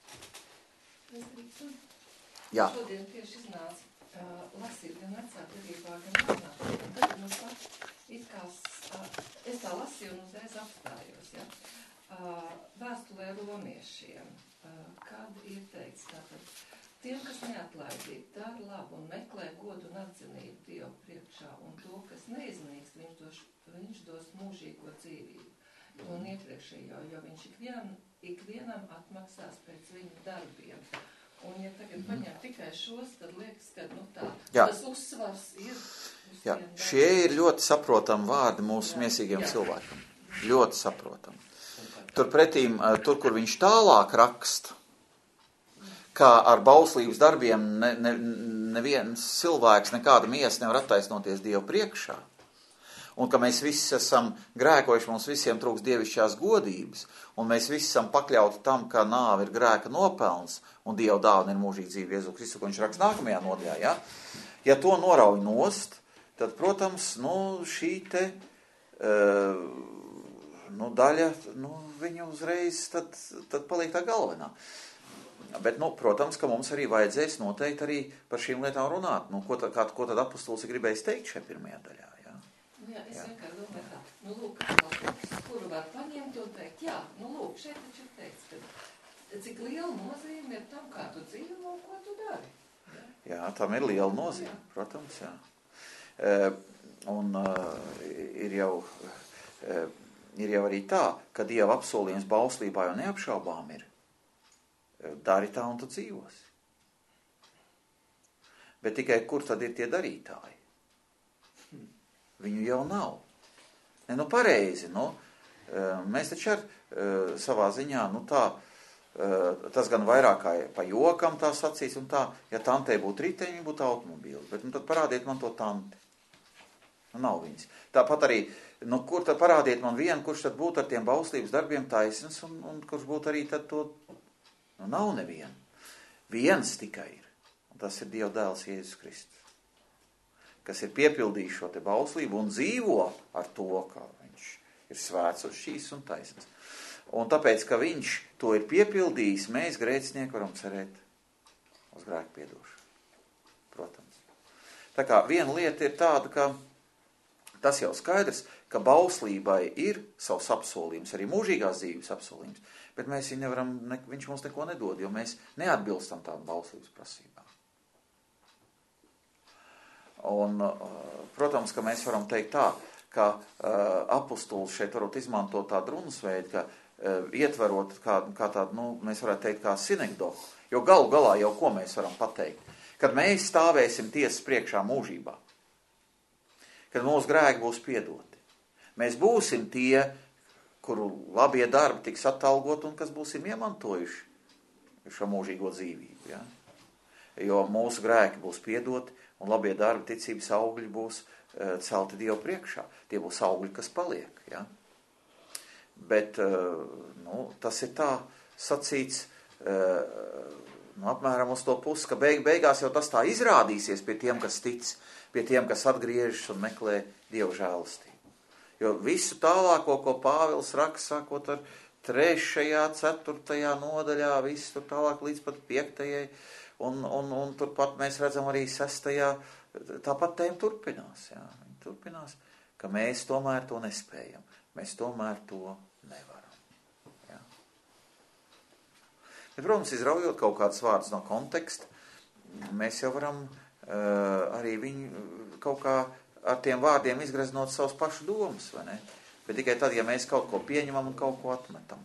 Jā. Šodien tieši iznāca uh, lasīt gan vecā derībā, gan jaunā. Un tad mums pat it kā, uh, es tā lasīju un uzreiz apstājos, ja? Uh, vēstulē romiešiem, uh, kad ir teikts tātad, tiem, kas neatlaidīgi, dara labu un meklē godu un atzinību Dievu priekšā, un to, kas neiznīkst, viņš dos, viņš dos mūžīgo dzīvību. Un iepriekšējo, jo viņš ikvienam, ikvienam atmaksās pēc viņa darbiem. Un ja tagad paņem tikai šos, tad liekas, ka nu tā, jā. Tas uzsvars ir uz jā. vienu Šie ir ļoti saprotami vārdi mūsu jā. Miesīgiem jā. Cilvēkam. Ļoti saprotami. turpretīm, tur, kur viņš tālāk raksta, kā ar bauslības darbiem ne, ne, neviens cilvēks nekāda miesa nevar attaisnoties Dievu priekšā, un ka mēs visi esam grēkojuši, mums visiem trūks dievišķās godības, un mēs visi esam pakļauti tam, ka nāve ir grēka nopelns, un Dieva dāvana ir mūžīga dzīve Jēzu Kristu, ko viņš raksta nākamajā nodaļā. Ja? Ja to norauj nost, tad, protams, nu, šī te uh, nu, daļa, nu, viņa uzreiz tad, tad paliek tā galvenā. Bet, nu, protams, ka mums arī vajadzēs noteikti arī par šīm lietām runāt. Nu, ko, tad, kā, ko tad apostols ir gribējis teikt šajā pirmajā daļā? Ja? Jā, es vienkārši domāju tā, nu lūk, kaut kuru var paņemt un teikt, jā, nu lūk, šeit taču ir teikts, ka cik liela nozīme ir tam, kā tu dzīvo un ko tu dari. Jā, jā tam ir liela nozīme, protams, jā. E, un uh, ir, jau, e, ir jau arī tā, ka Dieva apsolījums bauslībā jau neapšaubām ir. Dari tā un tu dzīvosi. Bet tikai kur tad ir tie darītāji? Viņu jau nav. Ne, nu pareizi, nu, mēs taču ar savā ziņā, nu tā, tas gan vairāk kā pa jokam tā sacīs un tā, ja tantei būtu riteņi, viņa būtu automobīli, bet nu tad parādiet man to tanti. Nu nav viņas. Tāpat arī, nu kur tad parādiet man vienu, kurš tad būtu ar tiem bauslības darbiem taisns un, un kurš būtu arī tad to, nu nav nevienu. Viens tikai ir, un tas ir Dieva dēls Jēzus Kristus, kas ir piepildījis šo te bauslību un dzīvo ar to, ka viņš ir svēts uz šīs un taisnas. Un tāpēc, ka viņš to ir piepildījis, mēs grēcinieki varam cerēt uz grēku piedošanu. Protams. Tā kā viena lieta ir tāda, ka tas jau skaidrs, ka bauslībai ir savs apsolījums, arī mūžīgās dzīves apsolījums, bet mēs viņu nevaram, ne, viņš mums neko nedod, jo mēs neatbilstam tām bauslības prasībām. Un, protams, ka mēs varam teikt tā, ka uh, apostols šeit varot izmantot tādu runas veidu, ka uh, ietverot kā, kā tādu, nu, mēs varētu teikt kā sinekdoku, jo galu galā jau ko mēs varam pateikt, kad mēs stāvēsim tiesas priekšā mūžībā, kad mūsu grēki būs piedoti. Mēs būsim tie, kuru labie darbi tiks atalgot un kas būsim iemantojuši šo mūžīgo dzīvību. Ja? Jo mūsu grēki būs piedoti un labie darbi ticības augļi būs uh, celti Dievu priekšā. Tie būs augļi, kas paliek. Ja? Bet uh, nu, tas ir tā sacīts uh, nu, apmēram uz to pusi, ka beig, beigās jau tas tā izrādīsies pie tiem, kas tic, pie tiem, kas atgriežas un meklē Dievu žēlastību. Jo visu tālāko, ko Pāvils raksta, sākot ar trešajā, ceturtajā nodaļā, visu tur tālāk līdz pat piektajai, un, un, un turpat mēs redzam arī sestajā, tāpat tēma turpinās. Jā. Turpinās, ka mēs tomēr to nespējam. Mēs tomēr to nevaram. Jā. Bet, protams, izraujot kaut kādus vārdus no konteksta, mēs jau varam uh, arī viņu kaut kā ar tiem vārdiem izgraznot savus pašu domas, vai ne? Bet tikai tad, ja mēs kaut ko pieņemam un kaut ko atmetam.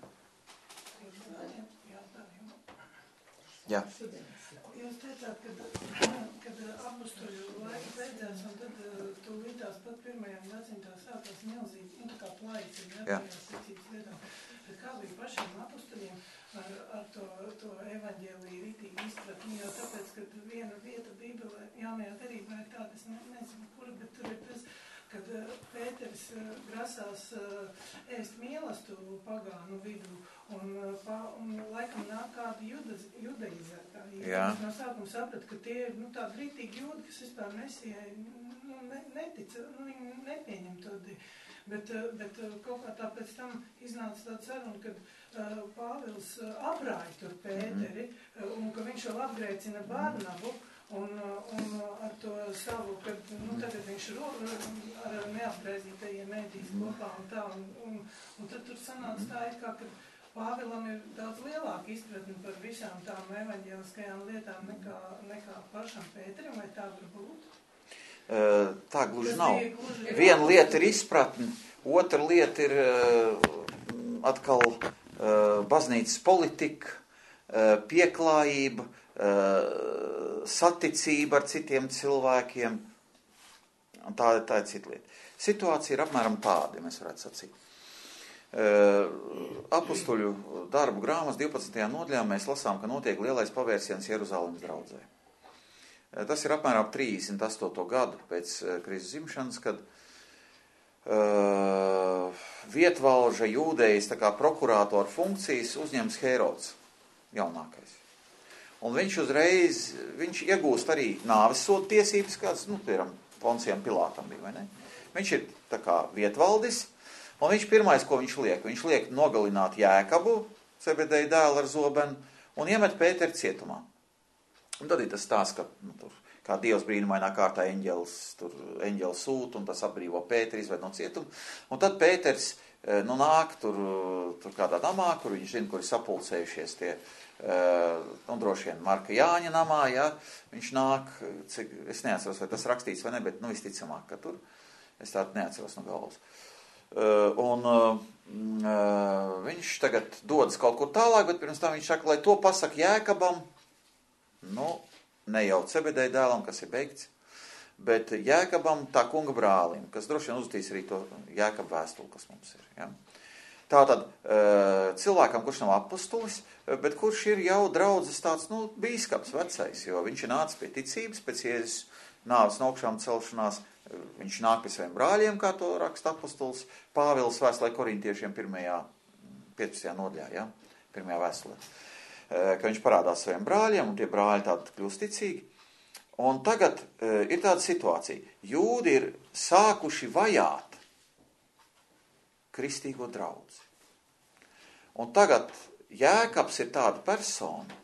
Jā. Jūs teicāt, kad, kad apustuļu laika beidzās, un tad tūlītās pat pirmajā gadsimtā sākās milzīgi, nu tā kā plaici, ja, tajās ticības lietām. Bet kā bija pašiem apustuļiem ar, ar to, to evaņģēliju ritīgi izpratni, jo tāpēc, kad viena vieta Bībelē, jaunajā derībā ir tāda, es ne, nezinu, kura, bet tur ir tas, kad Pēteris grasās ēst mīlestību pagānu vidū, un, un laikam nāk kādi judaizētāji. Es no sākuma sapratu, ka tie ir nu, tādi rītīgi jūdi, kas vispār mesijai nu, ne, netica, nu, viņi nepieņem to. Bet, bet kaut kā tā pēc tam iznāca tāda saruna, kad uh, Pāvils uh, aprāja tur Pēteri, uh, un ka viņš vēl apgrēcina Barnabu, un, un ar to savu, kad, nu, tagad viņš ro, ar neapgrēzītajiem mēdīs kopā un tā, un, un, un tad tur sanāca tā, it kā, ka Pāvilam ir daudz lielāka izpratne par visām tām evaņģēliskajām lietām nekā, nekā pašam Pēterim, vai tā var būt? Uh, tā gluži nav. Viena lieta ir izpratne, otra lieta ir uh, atkal uh, baznīcas politika, uh, pieklājība, uh, saticība ar citiem cilvēkiem. Tā, tā ir cita lieta. Situācija ir apmēram tāda, ja mēs varētu sacīt. Apustuļu darbu grāmatas divpadsmitajā nodaļā mēs lasām, ka notiek lielais pavērsiens Jeruzalemes draudzē. Tas ir apmēram trīsdesmit astoto gadu pēc Kristus dzimšanas, kad uh, vietvalža Jūdejas tā kā prokurātora funkcijas uzņems Hērods, jaunākais. Un viņš uzreiz, viņš iegūst arī nāves sodu tiesības, kāds, nu, piemēram, Poncijam Pilātam bija, vai ne? Viņš ir tā kā vietvaldis, un viņš pirmais, ko viņš liek, viņš liek nogalināt Jēkabu, Zebedeja dēlu ar zobenu, un iemet Pēteru cietumā. Un tad ir tas stāsts, ka nu, tur, kā Dievs brīnumainā kārtā eņģelis, tur eņģelis sūta, un tas atbrīvo Pēteru, izved no cietuma. Un tad Pēters nu, nāk tur, tur kādā namā, kur viņš zina, kur ir sapulcējušies tie, un droši vien Marka Jāņa namā, ja, viņš nāk, cik, es neatceros, vai tas rakstīts vai ne, bet nu visticamāk, ka tur, es tādu neatceros no galvas. Un viņš tagad dodas kaut kur tālāk, bet pirms tam viņš saka, lai to pasaka Jēkabam, nu, ne jau Zebedeja dēlam, kas ir beigts, bet Jēkabam tā kunga brālim, kas droši vien uztīs arī to Jēkabu vēstuli, kas mums ir. Ja? Tātad cilvēkam, kurš nav apustulis, bet kurš ir jau draudzes tāds, nu, bīskaps vecais, jo viņš ir nācis pie ticības, pēc Jēzus nāves no augšām celšanās, viņš nāk pie saviem brāļiem, kā to raksta apustulis Pāvils vēstulē korintiešiem pirmajā, piecpadsmitajā nodaļā, ja? Pirmajā vēstulē. Ka viņš parādās saviem brāļiem, un tie brāļi tādi kļūst ticīgi. Un tagad uh, ir tāda situācija. Jūdi ir sākuši vajāt kristīgo draudzi. Un tagad Jēkabs ir tāda persona,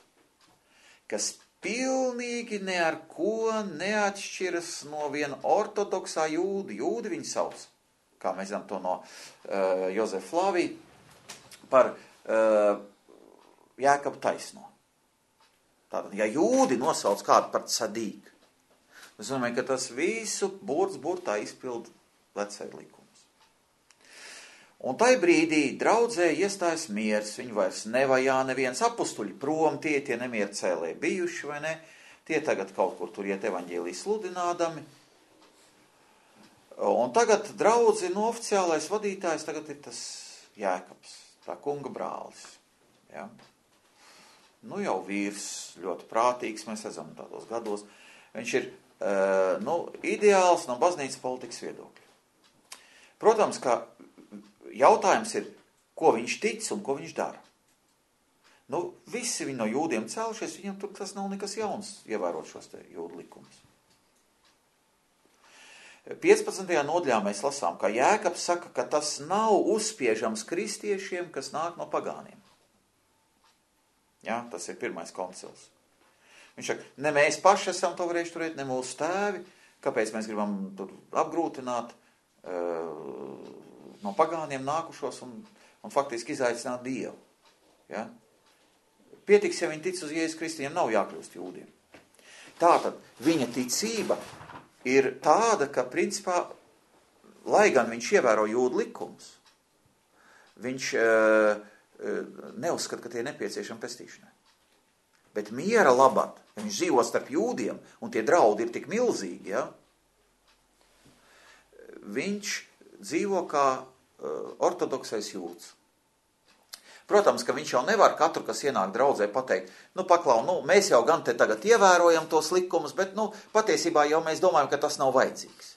kas pilnīgi ne ar ko neatšķiras no viena ortodoksā jūda. Jūdi viņu sauc, kā mēs zinām to no uh, Jozefa Flavija, par uh, Jēkabu taisno. Tātad, ja jūdi nosauc kādu par cadīgu, es domāju, ka tas visu burts burtā izpild vecais likums. Un tai brīdī draudzē iestājas miers, viņu vairs nevajā neviens apustuļi prom, tie tie nemieru cēlē bijuši, vai ne? Tie tagad kaut kur tur iet evaņģēliju sludinādami. Un tagad draudzi no oficiālais vadītājs tagad ir tas Jēkabs, tā kunga brālis. Ja? Nu, jau vīrs, ļoti prātīgs, mēs redzam tādos gados. Viņš ir, uh, nu, ideāls no baznīcas politikas viedokļa. Protams, ka jautājums ir, ko viņš tic un ko viņš dara. Nu, visi viņi no jūdiem cēlušies, viņam tur tas nav nekas jauns, ievērot šos te jūdu likumus. piecpadsmitajā nodaļā mēs lasām, ka Jēkabs saka, ka tas nav uzspiežams kristiešiem, kas nāk no pagāniem. Ja, tas ir pirmais koncils. Viņš saka, ne mēs paši esam to varējuši turēt, ne mūsu tēvi, kāpēc mēs gribam tur apgrūtināt uh, no pagāniem nākušos un, un faktiski izaicināt Dievu. Ja? Pietiks, ja viņi tic uz Jēzus Kristu, viņiem nav jākļūst jūdiem. Tātad viņa ticība ir tāda, ka principā, lai gan viņš ievēro jūdu likumus, viņš uh, neuzskata, ka tie ir nepieciešami pestīšanai. Bet miera labad, ja viņš dzīvo starp jūdiem, un tie draudi ir tik milzīgi, ja, viņš dzīvo kā uh, ortodoksais jūds. Protams, ka viņš jau nevar katru, kas ienāk draudzē, pateikt, nu, paklau, nu, mēs jau gan te tagad ievērojam tos likumus, bet, nu, patiesībā jau mēs domājam, ka tas nav vajadzīgs.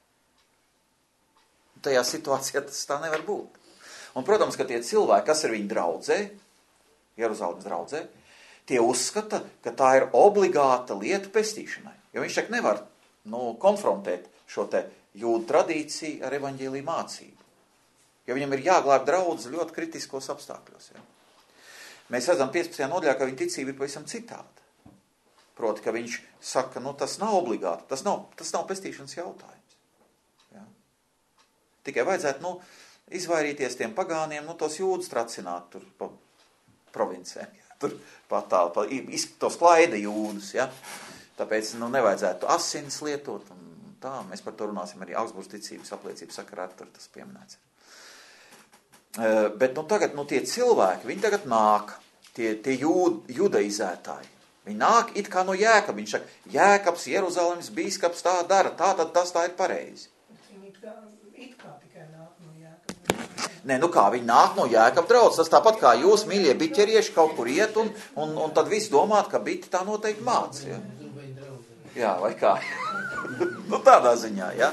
Tajā situācijā tas tā nevar būt. Un, protams, ka tie cilvēki, kas ir viņa draudzē, Jeruzalemes draudzē, tie uzskata, ka tā ir obligāta lieta pestīšanai. Jo viņš šeit nevar nu, konfrontēt šo te jūdu tradīciju ar evaņģēliju mācību. Jo viņam ir jāglāb draudze ļoti kritiskos apstākļos. Ja? Mēs redzam piecpadsmitajā nodaļā, ka viņa ticība ir pavisam citāda. Proti, ka viņš saka, nu tas nav obligāti, tas nav, tas nav pestīšanas jautājums. Ja? Tikai vajadzētu, nu, izvairīties tiem pagāniem, nu, tos jūdus tracināt tur pa provincēm, ja? Tur pat tālu, pa, tos klaida jūdus, ja? Tāpēc, nu, nevajadzētu asins lietot, un tā, mēs par to runāsim arī Augsburgas ticības apliecības sakarā, tur tas pieminēts. Uh, bet, nu, tagad, nu, tie cilvēki, viņi tagad nāk, tie, tie jūd, judaizētāji, viņi nāk it kā no Jēkaba, viņš saka, Jēkabs, Jeruzalemes bīskaps tā dara, tā tad tas tā ir pareizi. Viņi it kā, it kā tikai nāk no Jēkaba. Nē, nu kā, viņi nāk no Jēkab draudzes. Tas tāpat kā jūs, mīļie biķerieši, kaut kur iet un, un, un tad visi domāt, ka biti tā noteikti māca. Ja? Jā, vai kā? Nu tādā ziņā, ja?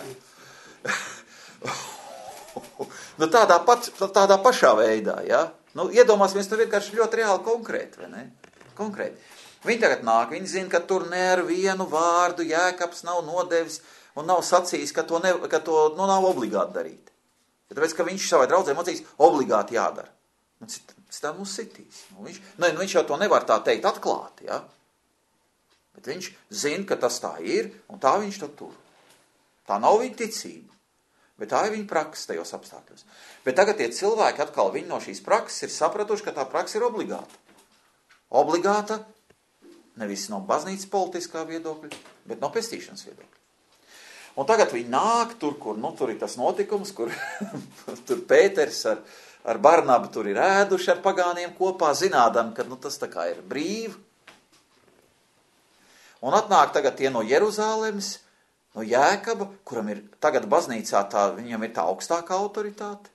Nu tādā, pat, tādā pašā veidā, ja? Nu iedomāsimies, nu vienkārši ļoti reāli konkrēti, vai ne? Konkrēti. Viņi tagad nāk, viņi zina, ka tur ne ar vienu vārdu Jēkabs nav nodevis un nav sacījis, ka to, ne, ka to nu, nav obligāti darīt. Tāpēc, ka viņš savai draudzē mācīs, obligāti jādara. Un citā mūs sitīs. Nu, viņš, nu, viņš jau to nevar tā teikt atklāti, ja? Bet viņš zina, ka tas tā ir, un tā viņš to tur. Tā nav viņa ticība, bet tā ir viņa praksa tajos apstākļos. Bet tagad tie cilvēki atkal viņi no šīs prakses ir sapratuši, ka tā praksa ir obligāta. Obligāta nevis no baznīcas politiskā viedokļa, bet no pestīšanas viedokļa. Un tagad viņi nāk tur, kur, nu, tur ir tas notikums, kur tur Pēters ar, ar Barnabu tur ir ēduši ar pagāniem kopā, zinādam, ka, nu, tas tā kā ir brīvi. Un atnāk tagad tie no Jeruzālemes, no Jēkaba, kuram ir tagad baznīcā tā, viņam ir tā augstākā autoritāte.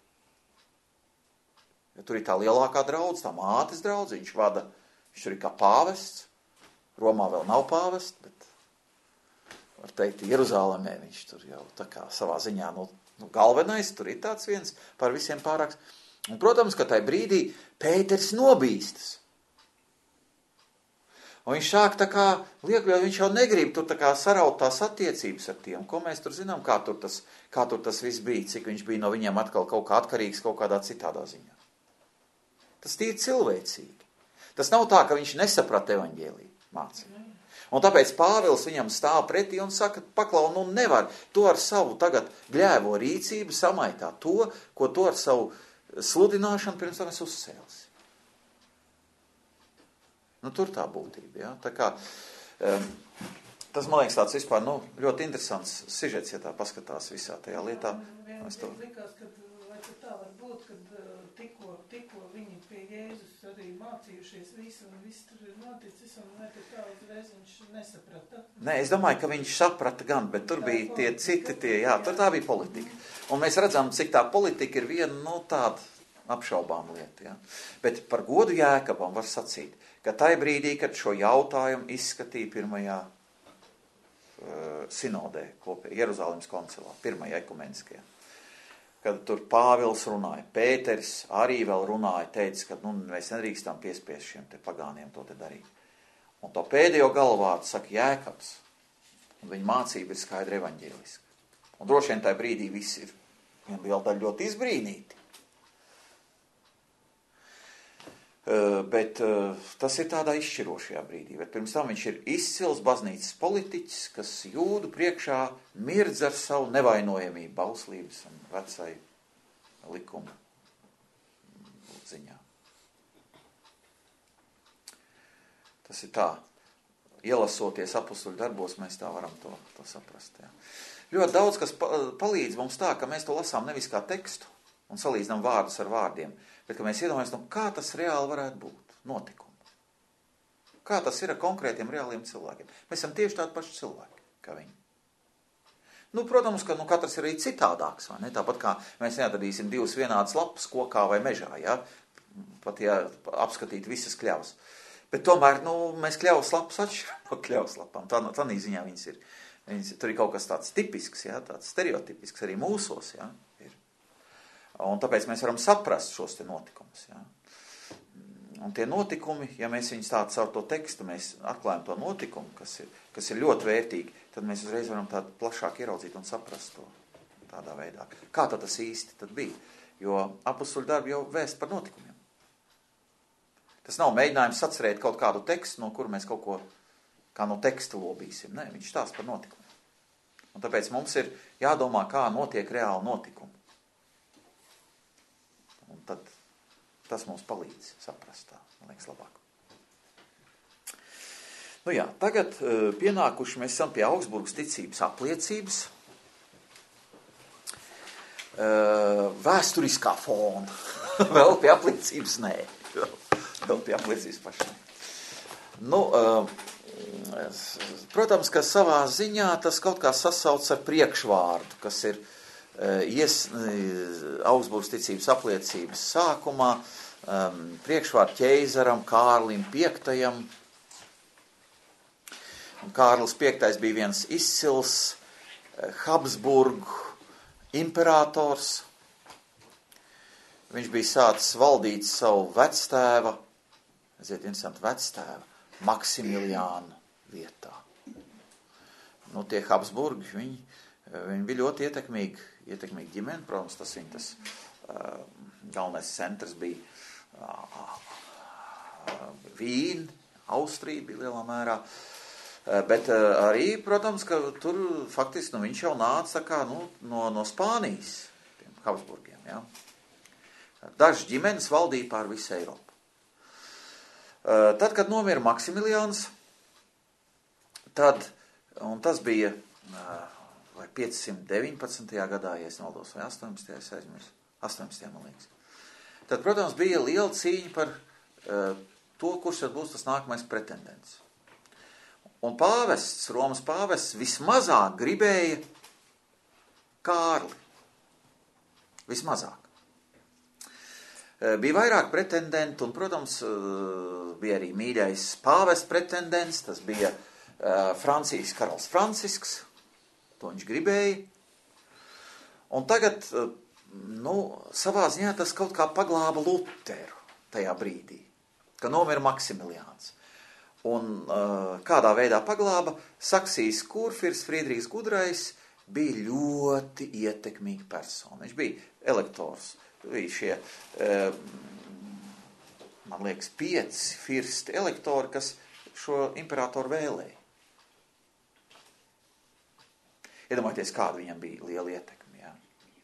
Ja tur ir tā lielākā draudze, tā mātes draudze, viņš vada, viņš tur ir kā pāvests. Romā vēl nav pāvests, bet var teikt, Jeruzālēmē viņš tur jau tā kā savā ziņā, nu, nu galvenais, tur ir tāds viens par visiem pārāks. Un, protams, ka tai brīdī Pēters nobīstas. Un viņš sāk tā kā liekļot, viņš jau negrib tur tā kā saraut tās attiecības ar tiem, ko mēs tur zinām, kā tur tas, kā tur tas viss bija, cik viņš bija no viņiem atkal kaut kā atkarīgs kaut kādā citādā ziņā. Tas tīri cilvēcīgi. Tas nav tā, ka viņš nesaprata evaņģēliju mācību. Un tāpēc Pāvils viņam stāv pretī un saka, paklau, nu nevar, tu ar savu tagad gļēvo rīcību samaitāt to, ko tu ar savu sludināšanu pirms tam esi uzcēlis. Nu, tur tā būtība, ja? Tā kā, um, tas, man liekas, tāds vispār, nu, ļoti interesants sižets, ja tā paskatās visā tajā lietā. Man to... likās, ka vai tā var būt, kad tikko, tikko viņi pie Jēzus arī mācījušies visu, un viss tur ir noticis, un vai tā uzreiz viņš nesaprata? Nē, es domāju, ka viņš saprata gan, bet tur bija tie citi, tie, jā, tur tā bija politika. Un mēs redzam, cik tā politika ir viena, nu, tāda apšaubām lieta, ja. Bet par godu Jēkabam var sacīt, ka tai brīdī, kad šo jautājumu izskatīja pirmajā uh, sinodē, kopē, Jeruzālemes koncilā, pirmajā ekumeniskajā, kad tur Pāvils runāja, Pēters arī vēl runāja, teica, ka nu, mēs nedrīkstam piespiest šiem te pagāniem to te darīt. Un to pēdējo galvādu saka Jēkabs, un viņa mācība ir skaidra evaņģēliska. Un droši vien tajā brīdī viss ir viena liela daļa ļoti izbrīnīti. Uh, bet uh, tas ir tādā izšķirošajā brīdī. Bet pirms tam viņš ir izcils baznīcas politiķis, kas jūdu priekšā mirdz ar savu nevainojamību bauslības un vecai likuma ziņā. Tas ir tā. Ielasoties apustuļu darbos, mēs tā varam to, to saprast. Jā. Ļoti daudz, kas palīdz mums tā, ka mēs to lasām nevis kā tekstu un salīdzinām vārdus ar vārdiem, bet ka mēs iedomājamies, nu, kā tas reāli varētu būt, notikumu. Kā tas ir ar konkrētiem reāliem cilvēkiem. Mēs esam tieši tādi paši cilvēki, kā viņi. Nu, protams, ka nu, katrs ir arī citādāks, vai ne? Tāpat kā mēs neatradīsim divas vienādas lapas kokā vai mežā, ja? Pat, ja apskatīt visas kļavas. Bet tomēr, nu, mēs kļavas lapas atšķiram no kļavas lapām. Tā, tā ziņā viņas ir. Viņas, tur ir kaut kas tāds tipisks, ja? Tāds stereotipisks arī mūsos, ja? Un tāpēc mēs varam saprast šos te notikumus. Ja? Un tie notikumi, ja mēs viņus tādu caur to tekstu, mēs atklājam to notikumu, kas ir, kas ir ļoti vērtīgi, tad mēs uzreiz varam tādu plašāk ieraudzīt un saprast to tādā veidā. Kā tad tas īsti tad bija? Jo apustuļu darbi jau vēst par notikumiem. Tas nav mēģinājums atcerēt kaut kādu tekstu, no kura mēs kaut ko kā no teksta lobīsim. Nē, viņš stāsta par notikumiem. Un tāpēc mums ir jādomā, kā notiek reāli notikumi. Un tad tas mums palīdz saprast tā, man liekas, labāk. Nu jā, tagad uh, pienākuši mēs esam pie Augsburgas ticības apliecības. Uh, vēsturiskā fona. Vēl pie apliecības nē. Vēl pie apliecības pašai. Nu, uh, protams, ka savā ziņā tas kaut kā sasauc ar priekšvārdu, kas ir ies, Augsburgas ticības apliecības sākumā, priekšvārdu ķeizaram Kārlim piektajam. Kārlis piektais bija viens izcils Habsburgu imperators. Viņš bija sācis valdīt savu vectēva, aiziet interesanti, vectēva Maksimiliāna vietā. Nu, tie Habsburgi, viņi, viņi bija ļoti ietekmīgi, ietekmīgi ģimeni, protams, tas viņa tas uh, galvenais centrs bija uh, Vīna, Austrija bija lielā mērā, uh, bet uh, arī, protams, ka tur faktiski, nu, viņš jau nāca kā, nu, no, no Spānijas, tiem Habsburgiem, jā. Dažas ģimenes valdīja pār visu Eiropu. Uh, tad, kad nomira Maksimiliāns, tad, un tas bija vai piecsimt deviņpadsmitajā gadā, ja es nemaldos, vai astoņdesmitajā, es aizmirsu, astoņdesmitajā, man liekas. Tad, protams, bija liela cīņa par uh, to, kurš tad būs tas nākamais pretendents. Un pāvests, Romas pāvests, vismazāk gribēja Kārli. Vismazāk. Uh, bija vairāk pretendentu, un, protams, uh, bija arī mīļais pāvests pretendents, tas bija uh, Francijas karalis Francisks. To viņš gribēja. Un tagad, nu, savā ziņā tas kaut kā paglāba Luteru tajā brīdī, ka nomira Maksimiliāns. Un uh, kādā veidā paglāba, Saksijas kurfirs Friedrichs Gudrais bija ļoti ietekmīga persona. Viņš bija elektors, bija šie, uh, man liekas, pieci firsti elektori, kas šo imperatoru vēlēja. Iedomājieties, kāda viņam bija liela ietekme. Jā.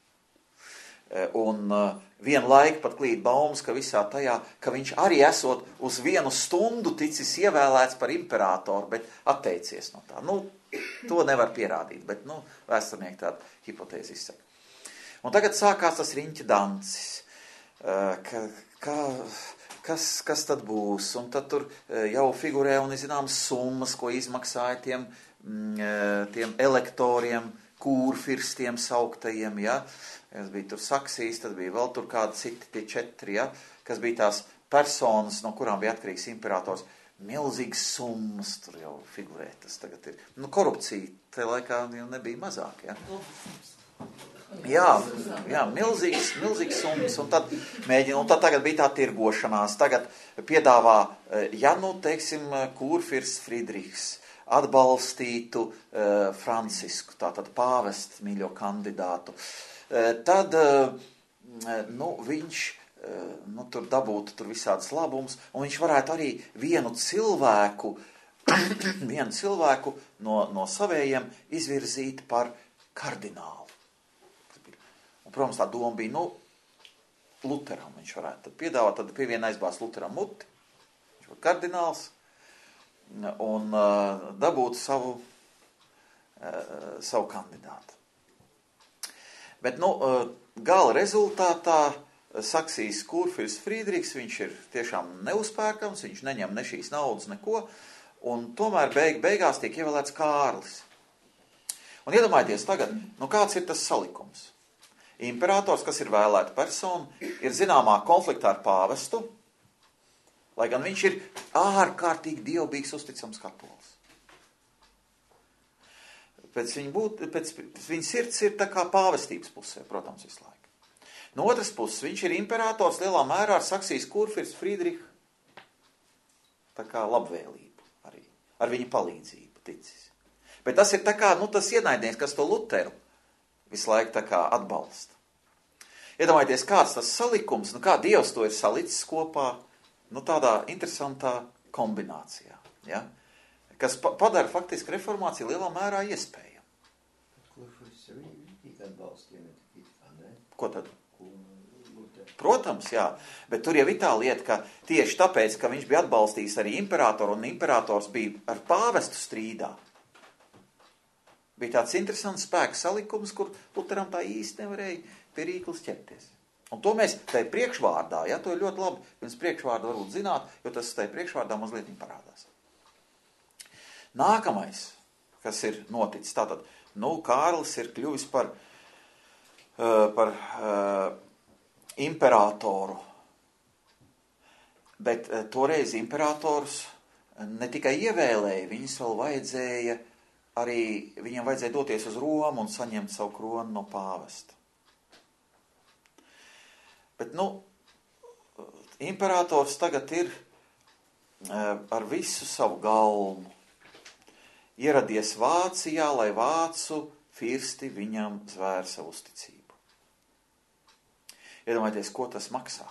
Un uh, vienu laiku pat klīt baumas, ka visā tajā, ka viņš arī esot uz vienu stundu ticis ievēlēts par imperatoru, bet atteicies no tā. Nu, to nevar pierādīt, bet, nu, vēsturnieki tādu hipotēzi izsaka. Un tagad sākās tas riņķa dancis, uh, ka, kā, kas, kas tad būs, un tad tur uh, jau figurē un zināmas summas, ko izmaksāja tiem tiem elektoriem, kūrfirstiem sauktajiem, ja, kas bija tur Saksijas, tad bija vēl tur kādi citi tie četri, ja, kas bija tās personas, no kurām bija atkarīgs imperators, milzīgas summas tur jau figurē, tas tagad ir, nu, korupcija te laikā jau nebija mazāk, ja. Jā, jā, milzīgas, milzīgas summas, un tad mēģina, un tad tagad bija tā tirgošanās, tagad piedāvā, ja, nu, teiksim, kūrfirsts Friedrichs atbalstītu uh, Francisku, tātad pāvestu mīļo kandidātu, uh, tad uh, nu, viņš uh, nu, tur dabūtu tur visādas labumus, un viņš varētu arī vienu cilvēku, vienu cilvēku no, no savējiem izvirzīt par kardinālu. Un, protams, tā doma bija, nu, Luteram viņš varētu tad piedāvāt, tad pie viena aizbās Luteram muti, viņš var kardināls, un uh, dabūt savu, uh, savu kandidātu. Bet, nu, uh, gala rezultātā Saksijas kurfirs Friedrichs, viņš ir tiešām neuzpērkams, viņš neņem ne šīs naudas, neko, un tomēr beig, beigās tiek ievēlēts Kārlis. Un iedomājieties tagad, nu kāds ir tas salikums? Imperators, kas ir vēlēta persona, ir zināmā konfliktā ar pāvestu, lai gan viņš ir ārkārtīgi dievbijīgs uzticams katolis. Pēc viņa, būt, pēc, pēc viņa sirds ir tā kā pāvestības pusē, protams, visu laiku. No otras puses, viņš ir imperators lielā mērā ar Saksijas kurfirstu Friedrichu, tā kā labvēlību arī, ar viņa palīdzību ticis. Bet tas ir tā kā, nu, tas ienaidnieks, kas to Luteru visu laiku tā kā atbalsta. Iedomājieties, kāds tas salikums, nu kā Dievs to ir salicis kopā, nu, tādā interesantā kombinācijā, ja? Kas pa- padara faktiski reformāciju lielā mērā iespējama. Kurfirsts arī tika atbalstīja, ne tikai, ne? Ko tad? Luteri. Protams, jā, bet tur jau ir tā lieta, ka tieši tāpēc, ka viņš bija atbalstījis arī imperatoru, un imperators bija ar pāvestu strīdā, bija tāds interesants spēks salikums, kur Luteram tā īsti nevarēja pie rīklas ķerties. Un to mēs tai priekšvārdā, ja, to ir ļoti labi, pirms priekšvārdu varbūt zināt, jo tas tai priekšvārdā mazliet viņa parādās. Nākamais, kas ir noticis, tātad, nu, Kārlis ir kļuvis par par uh, imperatoru. Bet uh, toreiz imperators ne tikai ievēlēja, viņus vēl vajadzēja, arī viņam vajadzēja doties uz Romu un saņemt savu kronu no pāvesta. Bet, nu, imperators tagad ir uh, ar visu savu galmu ieradies Vācijā, lai vācu firsti viņam zvēra savu uzticību. Iedomājieties, ko tas maksā.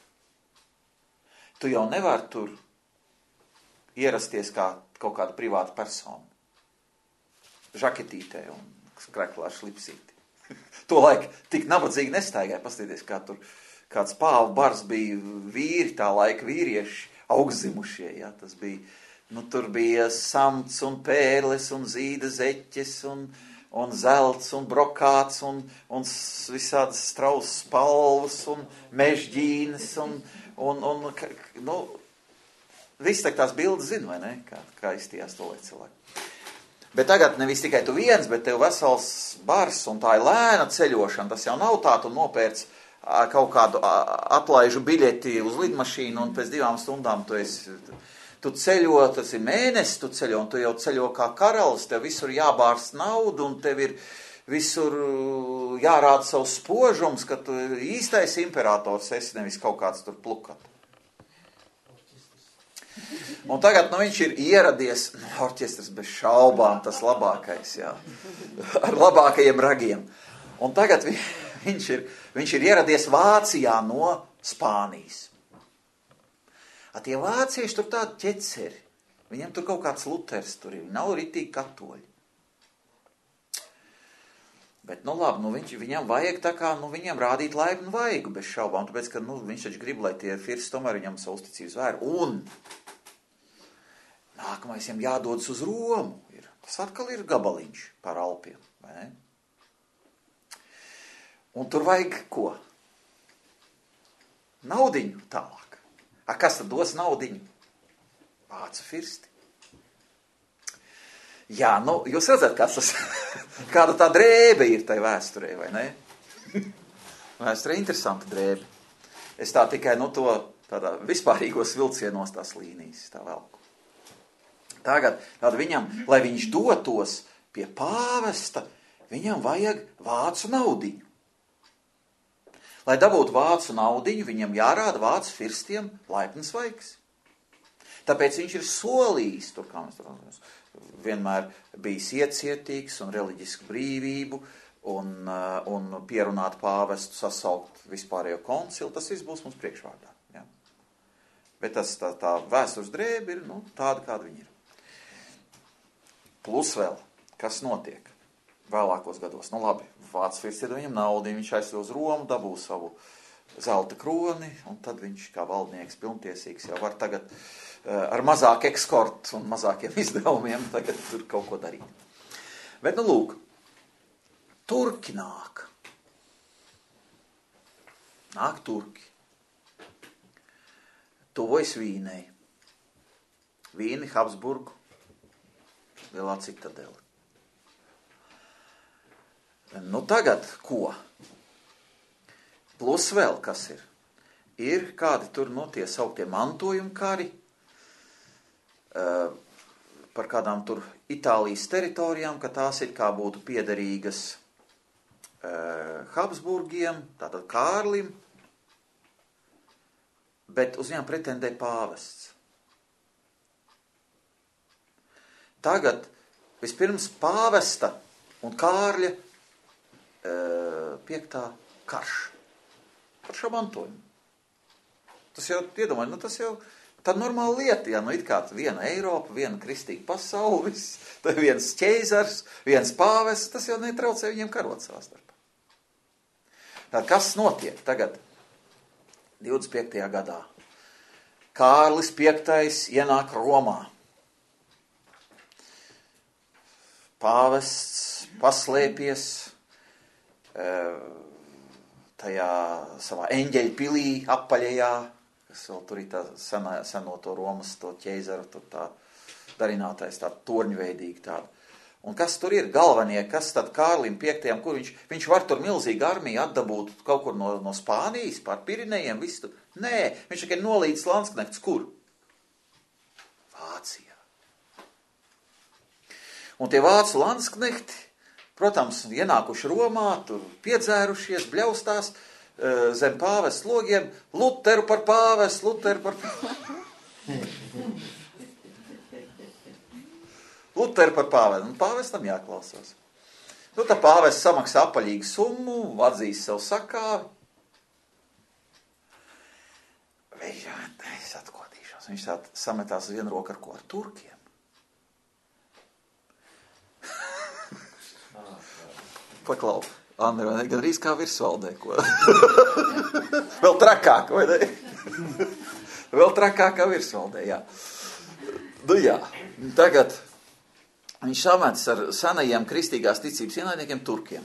Tu jau nevari tur ierasties kā kaut kāda privāta persona. Žaketītē un skreklā šlipsīti. To laiku tik nabadzīgi nestaigāja. Paskatieties, kā tur kāds pāvu bars bija vīri, tā laika vīrieši, augstzimušie. Ja? Tas bija, nu tur bija samts un pērles un zīda zeķes un, un zelts un brokāts un, un visādas strausas spalvas un mežģīnes un, un, un nu, viss tā tās bildes zina, vai ne? Kā, kā iztījās to lai cilvēki. Bet tagad nevis tikai tu viens, bet tev vesels bars un tā ir lēna ceļošana. Tas jau nav tā, tu nopērc kaut kādu atlaižu biļeti uz lidmašīnu un pēc divām stundām tu esi, tu ceļo, tas ir mēnesis, tu ceļo un tu jau ceļo kā karalis, tev visur jābārst naudu un tev ir visur jārāda savs spožums, ka tu īstais imperators esi, nevis kaut kāds tur plukat. Un tagad, nu, viņš ir ieradies, nu, orķestrs bez šaubām, tas labākais, jā, ar labākajiem ragiem. Un tagad vi, viņš, ir, viņš ir ieradies Vācijā no Spānijas. A tie vācieši tur tādi ķeceri, viņiem tur kaut kāds Luters tur ir, nav ritīgi katoļi. Bet, nu labi, nu viņš, viņam vajag tā kā, nu viņam rādīt laipnu vaigu bez šaubām, tāpēc, ka, nu, viņš taču grib, lai tie firsti tomēr viņam savu uzticības vēru. Un nākamais viņam jādodas uz Romu. Ir. Tas atkal ir gabaliņš par Alpiem, vai ne? Un tur vajag ko? Naudiņu tālāk. A, kas tad dos naudiņu? Vācu firsti. Jā, nu, jūs redzat, kas tas, kāda tā drēbe ir tai vēsturē, vai ne? Vēsturē interesanta drēbe. Es tā tikai, nu, to tādā vispārīgos vilcienos tās līnijas, tā velku. Tagad, tad viņam, lai viņš dotos pie pāvesta, viņam vajag vācu naudiņu. Lai dabūtu vācu naudiņu, viņam jārāda vācu firstiem laipns vaigs. Tāpēc viņš ir solījis, tur, kā mēs tur vienmēr bijis iecietīgs un reliģisku brīvību un, un pierunāt pāvestu, sasaukt vispārējo koncilu, tas viss būs mums priekšvārdā. Ja? Bet tas, tā, tā vēstures drēbe ir, nu, tāda, kāda viņa ir. Plus vēl, kas notiek vēlākos gados. Nu labi, vācu firsts iedod viņam naudu, viņš aizsver uz Romu, dabū savu zelta kroni, un tad viņš kā valdnieks pilntiesīgs jau var tagad uh, ar mazāk ekskortu un mazākiem izdevumiem tagad tur kaut ko darīt. Bet nu lūk, turki nāk. Nāk turki. Tuvojas Vīnei. Vīni, Habsburgu. Lielā citadeli. Nu tagad ko? Plus vēl kas ir? Ir kādi tur no tie sauktie mantojumi kari uh, par kādām tur Itālijas teritorijām, ka tās it kā būtu piederīgas uh, Habsburgiem, tātad Kārlim, bet uz viņām pretendē pāvests. Tagad vispirms pāvesta un Kārļa e, piektā karš. Par šo mantojumu. Tas jau, iedomāj, nu tas jau tā normāla lieta, ja, nu it kā viena Eiropa, viena kristīga pasaules, tad viens ķeizars, viens pāvests, tas jau netraucē viņiem karot savā starpā. Tad kas notiek tagad divdesmit piektajā gadā? Kārlis piektais ienāk Romā. Pāvests paslēpies tajā savā eņģeļu pilī apaļajā, kas vēl tur ir tā senā, seno to Romas, to ķeizaru, tur tā darinātais, tā torņveidīgi tāda. Un kas tur ir galvenie, kas tad Kārlim piektajam, kur viņš, viņš var tur milzīgu armiju atdabūt kaut kur no, no Spānijas, pār Pirinejiem, visu tur. Nē, viņš tikai nolīdz landsknekts, kur? Vācijā. Un tie vācu landsknekti, protams, ienākuši Romā, tur piedzērušies, bļaustās zem pāvests logiem, Luteru par pāvestu, Luteru par pāvestu. Luteru par pāvestu, un pāvestam jāklausās. Nu, tā pāvests samaksā apaļīgu summu, atzīs sev sakāvi. Viņš, es atkodīšos, viņš tā sametās uz vienu roku ar ko? Ar turkiem. Paklau, Andri, vai ne? Gan rīz kā virsvaldē, ko? Vēl trakāk, vai ne? Vēl trakāk kā virsvaldē, jā. Nu jā, tagad viņš samets ar senajiem kristīgās ticības ienaidniekiem turkiem.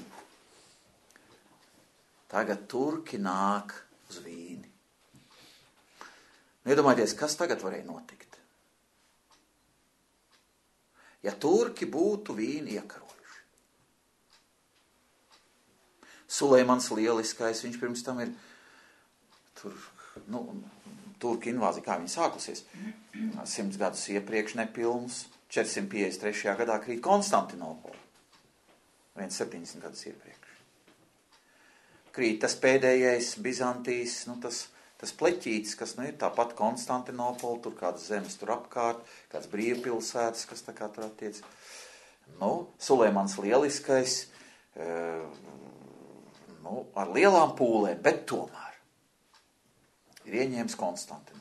Tagad turki nāk uz Vīni. Iedomājieties, kas tagad varēja notikt? Ja turki būtu Vīni iekarojuši. Suleimans lieliskais, viņš pirms tam ir tur, nu, turki invāzija, kā viņi sākusies, simts gadus iepriekš nepilnus, četrsimt piecdesmit trešajā gadā krīt Konstantinopoli, viens septiņdesmit gadus iepriekš. Krīt tas pēdējais Bizantijas, nu tas, tas pleķītis, kas nu ir tāpat Konstantinopoli, tur kādas zemes tur apkārt, kāds brīvpilsētas, kas tā kā tur attiec. Nu, Suleimans lieliskais, e, nu, ar lielām pūlēm, bet tomēr ir ieņēmis Konstantinopoli.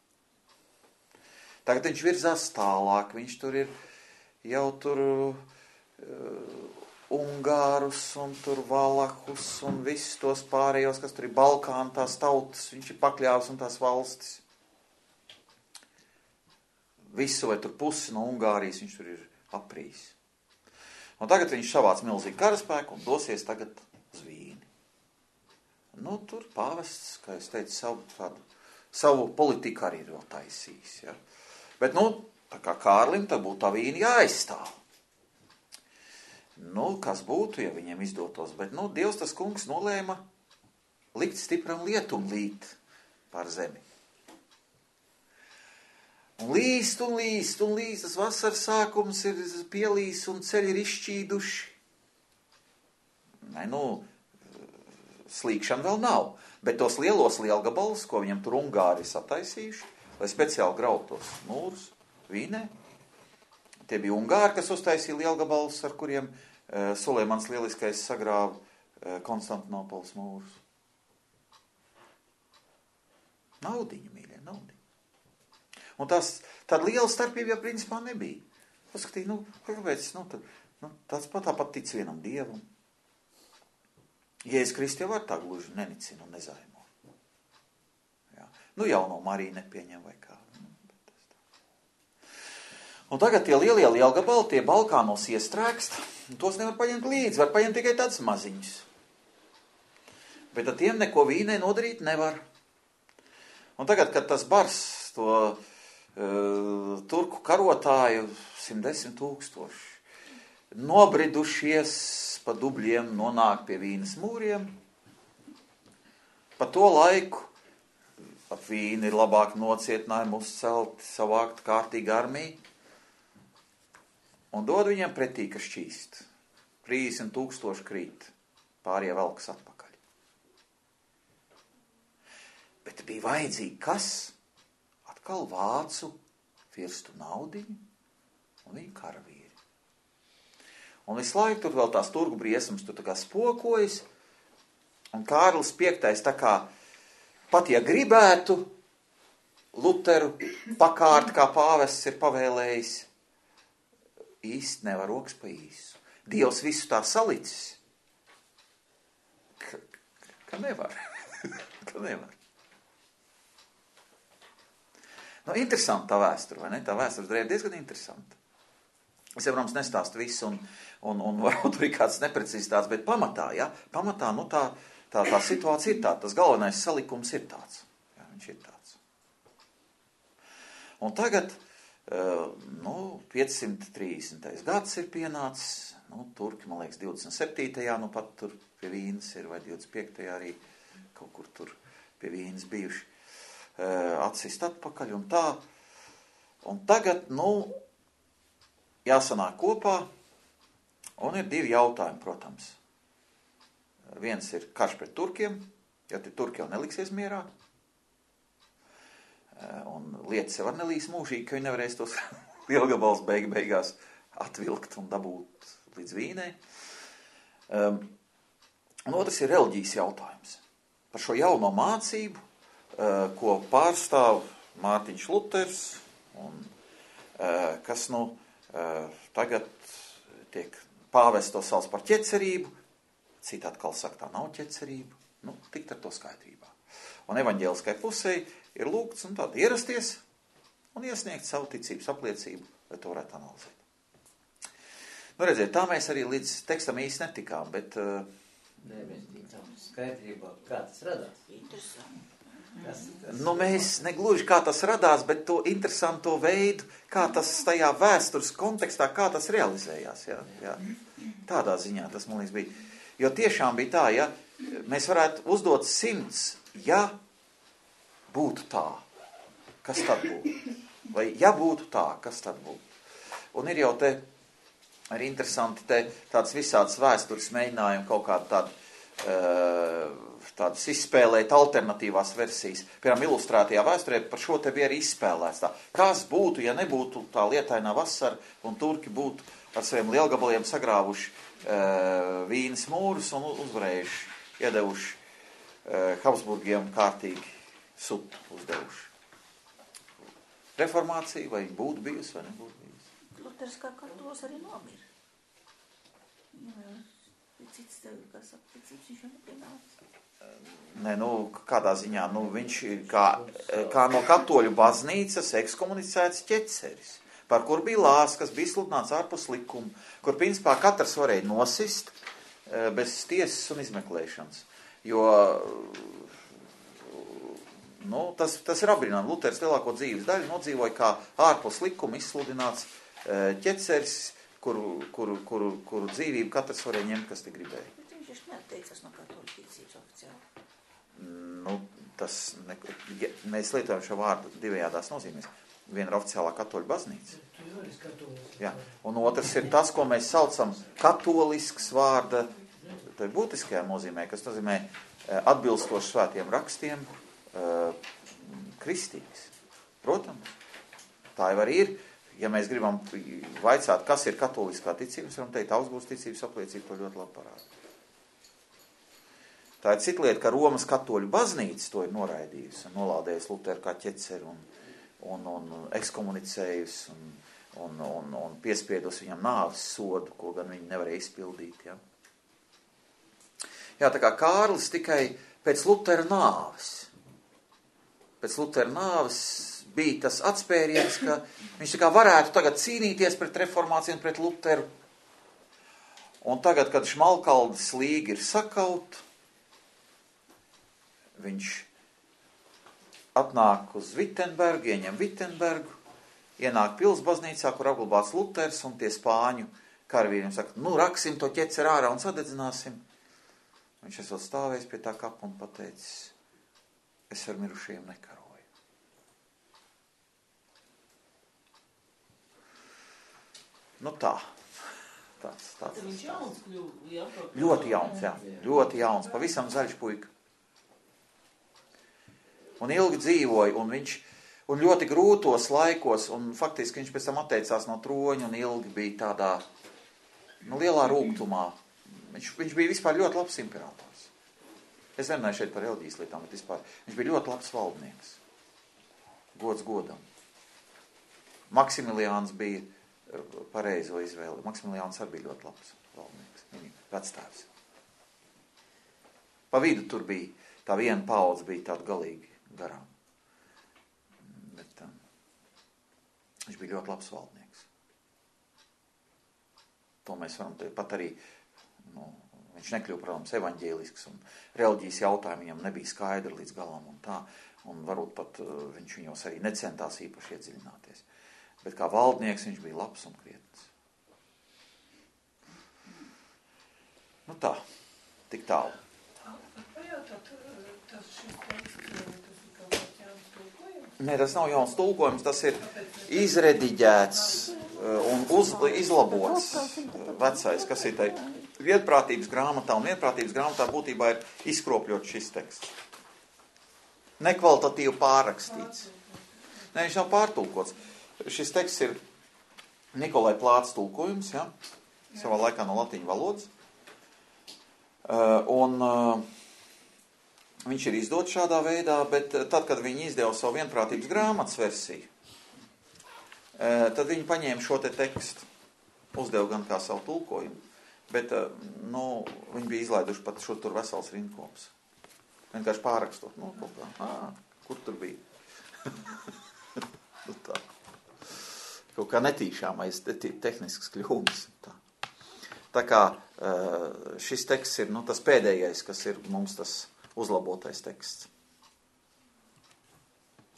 Tagad viņš virzās tālāk, viņš tur ir jau tur uh, Ungārus un tur Valahus un visus tos pārējos, kas tur ir Balkānu, tās tautas, viņš ir pakļāvis un tās valstis. Visu vai tur pusi no Ungārijas viņš tur ir aprījis. Un tagad viņš savāc milzīgu karaspēku un dosies tagad uz Vīni. Nu, tur pāvests, kā es teicu, savu, tādu, savu politiku arī ir vēl taisījis, ja. Bet, nu, tā kā Kārlim, tā būtu tā Vīna jāaizstāv. Nu, kas būtu, ja viņiem izdotos, bet, nu, Dievs tas kungs nolēma likt stipram lietum līt pār zemi. Un līst un līst un līst, tas vasaras sākums ir pielīs un ceļi ir izšķīduši. Nē, nu, slīkšana vēl nav, bet tos lielos lielgabalus, ko viņam tur Ungāri sataisījuši, lai speciāli grautos mūrus Vīnē. Tie bija Ungāri, kas uztaisīja lielgabalus, ar kuriem uh, Suleimans lieliskais sagrāva uh, Konstantinopolis mūrus. Naudiņa, mīļie, naudiņa. Un tās, tāda liela starpība jau principā nebija. Paskatīja, nu, kāpēc, nu, tad, nu, tāds pat tāpat tic vienam Dievam. Jēzus Kristi jau var tā gluži nenicina un nezaimo. Nu, jauno Mariju nepieņem vai kā. Un tagad tie lielie lielgabali, tie Balkānos iestrēgst, un tos nevar paņemt līdzi, var paņemt tikai tāds maziņus. Bet ar tiem neko Vīnē nodarīt nevar. Un tagad, kad tas bars, to uh, turku karotāju, simt desmit tūkstoši, nobridušies pa dubļiem, nonāk pie Vīnes mūriem, pa to laiku ap Vīni ir labāk nocietinājumu uzcelt, savākt kārtīgu armiju un dod viņiem pretī, ka šķīst. trīsdesmit tūkstoši krīt, pārējie velkas atpakaļ. Bet bija vajadzīgi kas? Atkal vācu firstu naudiņu un viņu karavīri. Un visu laiku tur vēl tās turgu briesmas tur tā kā spokojas, un Kārlis piektais tā kā pat ja gribētu Luteru pakārt, kā pāvests ir pavēlējis, īsti nevar rokas pa īsu. Dievs visu tā salicis, ka, ka nevar. ka nevar. Nu, interesanti tā vēsture, vai ne? Tā vēsture ir diezgan interesanta. Es jau, protams, nestāstu visu, un, un, un varbūt tur ir kāds neprecizitāts, bet pamatā, ja? Pamatā, nu tā, tā, tā situācija ir tāda, tas galvenais salikums ir tāds. Ja, viņš ir tāds. Un tagad nu, piecsimt trīsdesmitais gads ir pienācis, nu, turki, man liekas, divdesmit septītajā nu pat tur pie Vīnes ir, vai divdesmit piektajā arī kaut kur tur pie Vīnes bijuši, atsist atpakaļ un tā. Un tagad, nu, jāsanāk kopā, un ir divi jautājumi, protams. Viens ir karš pret turkiem, jo tie turki jau neliksies mierā, un lietas jau var nelīs mūžīgi, ka viņi nevarēs tos lielgabals beig beigās atvilkt un dabūt līdz Vīnei. Um, un otrs ir reliģijas jautājums. Par šo jauno mācību, uh, ko pārstāv Mārtiņš Luters, un uh, kas, nu, uh, tagad tiek pāvests to sauc par ķecerību, citi atkal saka, tā nav ķecerība, nu, tikt ar to skaidrībā. Un evaņģēliskai pusei ir lūgts un tād ierasties un iesniegt savu ticības apliecību, lai to varētu analizēt. Nu, redziet, tā mēs arī līdz tekstam īsti netikām, bet... Uh, Nē, mēs tikām skaidrībā, kā tas radās. Interesanti. Kas, kas nu, mēs negluži kā tas radās, bet to interesanto veidu, kā tas tajā vēstures kontekstā, kā tas realizējās. Jā, jā. Tādā ziņā tas, man liekas, bija. Jo tiešām bija tā, ja mēs varētu uzdot simts, ja būtu tā, kas tad būtu? Vai ja būtu tā, kas tad būtu? Un ir jau te arī interesanti te tāds visāds vēstures mēģinājumi kaut kādu tādu, uh, tādas izspēlēt alternatīvās versijas. Piemēram, ilustrētajā vēsturē par šo te bija arī izspēlēts tā. Kas būtu, ja nebūtu tā lietainā vasara un turki būtu ar saviem lielgabaliem sagrāvuši uh, Vīnes mūrus un uzvarējuši, iedevuši uh, Habsburgiem kārtīgi sutu uzdevuši. Reformācija vai būtu bijusi vai nebūtu bijusi? Luters kā katolis arī nomira. Cits tev, kā saka, cits viņš jau nepienāca. Nē, nu, kādā ziņā, nu, viņš ir kā, kā no katoļu baznīcas ekskomunicēts ķeceris, par kur bija lās, kas bija sludināts ārpus likumu, kur, principā, katrs varēja nosist bez tiesas un izmeklēšanas. Jo, nu, tas, tas ir apbrīnām. Luters lielāko dzīves daļu nodzīvoja kā ārpus likuma izsludināts ķeceris, kuru, kuru, kuru, kuru dzīvību katrs varēja ņemt, kas te gribēja. Bet viņš viņš neatteicas no katoļu ticības oficiāli. Nu, tas, ne, ja, mēs lietojam šo vārdu divējādās nozīmēs. Viena ir oficiālā katoļu baznīca. Jā. Un otrs ir tas, ko mēs saucam katolisks vārda, tā ir būtiskajā nozīmē, kas nozīmē atbilstoši svētiem rakstiem, kristīgs. Protams, tā jau arī ir. Ja mēs gribam vaicāt, kas ir katoliskā ticība, mēs varam teikt, Augsburgas ticības apliecība to ļoti labi parāda. Tā ir cita lieta, ka Romas katoļu baznīca to ir noraidījusi un nolādējusi Luteru kā ķeceri un, un, un ekskomunicējusi un, un, un, un piespiedusi viņam nāves sodu, ko gan viņi nevarēja izpildīt. Ja? Jā, tā kā Kārlis tikai pēc Lutera nāves, pēc Lutera nāves bija tas atspēriens, ka viņš tā kā varētu tagad cīnīties pret reformāciju un pret Luteru. Un tagad, kad Šmalkaldes līga ir sakaut, viņš atnāk uz Vitenbergu, ieņem Vitenbergu, ienāk pilsbaznīcā, kur apglabāts Luters, un tie spāņu karavīriem saka, nu, raksim to ķeceri ārā un sadedzināsim. Viņš esot stāvējis pie tā kapa un pateicis, es ar mirušajiem nekaroju. Nu tā. Tāds, tāds. Tad viņš jauns kļuva, jā? Ļoti jauns, jā. Ļoti jauns, pavisam zaļš puika. Un ilgi dzīvoja, un viņš, un ļoti grūtos laikos, un faktiski viņš pēc tam atteicās no troņa, un ilgi bija tādā, nu, lielā rūgtumā. Viņš, viņš bija vispār ļoti labs imperators. Es nerunāju šeit par reliģijas lietām, bet vispār viņš bija ļoti labs valdnieks. Gods godam. Maksimiliāns bija pareizo izvēli. Maksimiliāns arī bija ļoti labs valdnieks. Viņa vecstāvs. Pa vidu tur bija, tā viena paudze bija tāda galīgi garām. Bet um, viņš bija ļoti labs valdnieks. To mēs varam teikt. Pat arī, nu, viņš nekļuva, protams, evaņģēlisks un reliģijas jautājumi viņam nebija skaidri līdz galam un tā. Un varbūt pat uh, viņš viņos arī necentās īpaši iedziļināties. Bet kā valdnieks viņš bija labs un krietns. Nu tā, tik tālu. Pajautāt, tas šis teksts, tas ir kaut kāds jauns tulkojums? Nē, tas nav jauns tulkojums, tas ir izrediģēts un uz, izlabots vecais, kas ir tai vietprātības grāmatā, un vietprātības grāmatā būtībā ir izkropļot šis teksts. Nekvalitatīvi pārrakstīts. Nē, viņš nav pārtulkots. Šis teksts ir Nikolai Plāts tulkojums, ja? Savā laikā no latīņu valodas. Uh, un uh, viņš ir izdots šādā veidā, bet tad, kad viņi izdeva savu vienprātības grāmatas versiju, uh, tad viņi paņēma šo te tekstu, uzdeva gan kā savu tulkojumu, bet uh, nu, viņi bija izlaiduši pat šo tur vesels rindkops. Vienkārši pārrakstot, nu, kaut kā, ā, kur tur bija? Nu, tā. Kaut kā netīšāmais te, tehnisks kļūmes. Tā. Tā kā šis teksts ir, nu, tas pēdējais, kas ir mums tas uzlabotais teksts.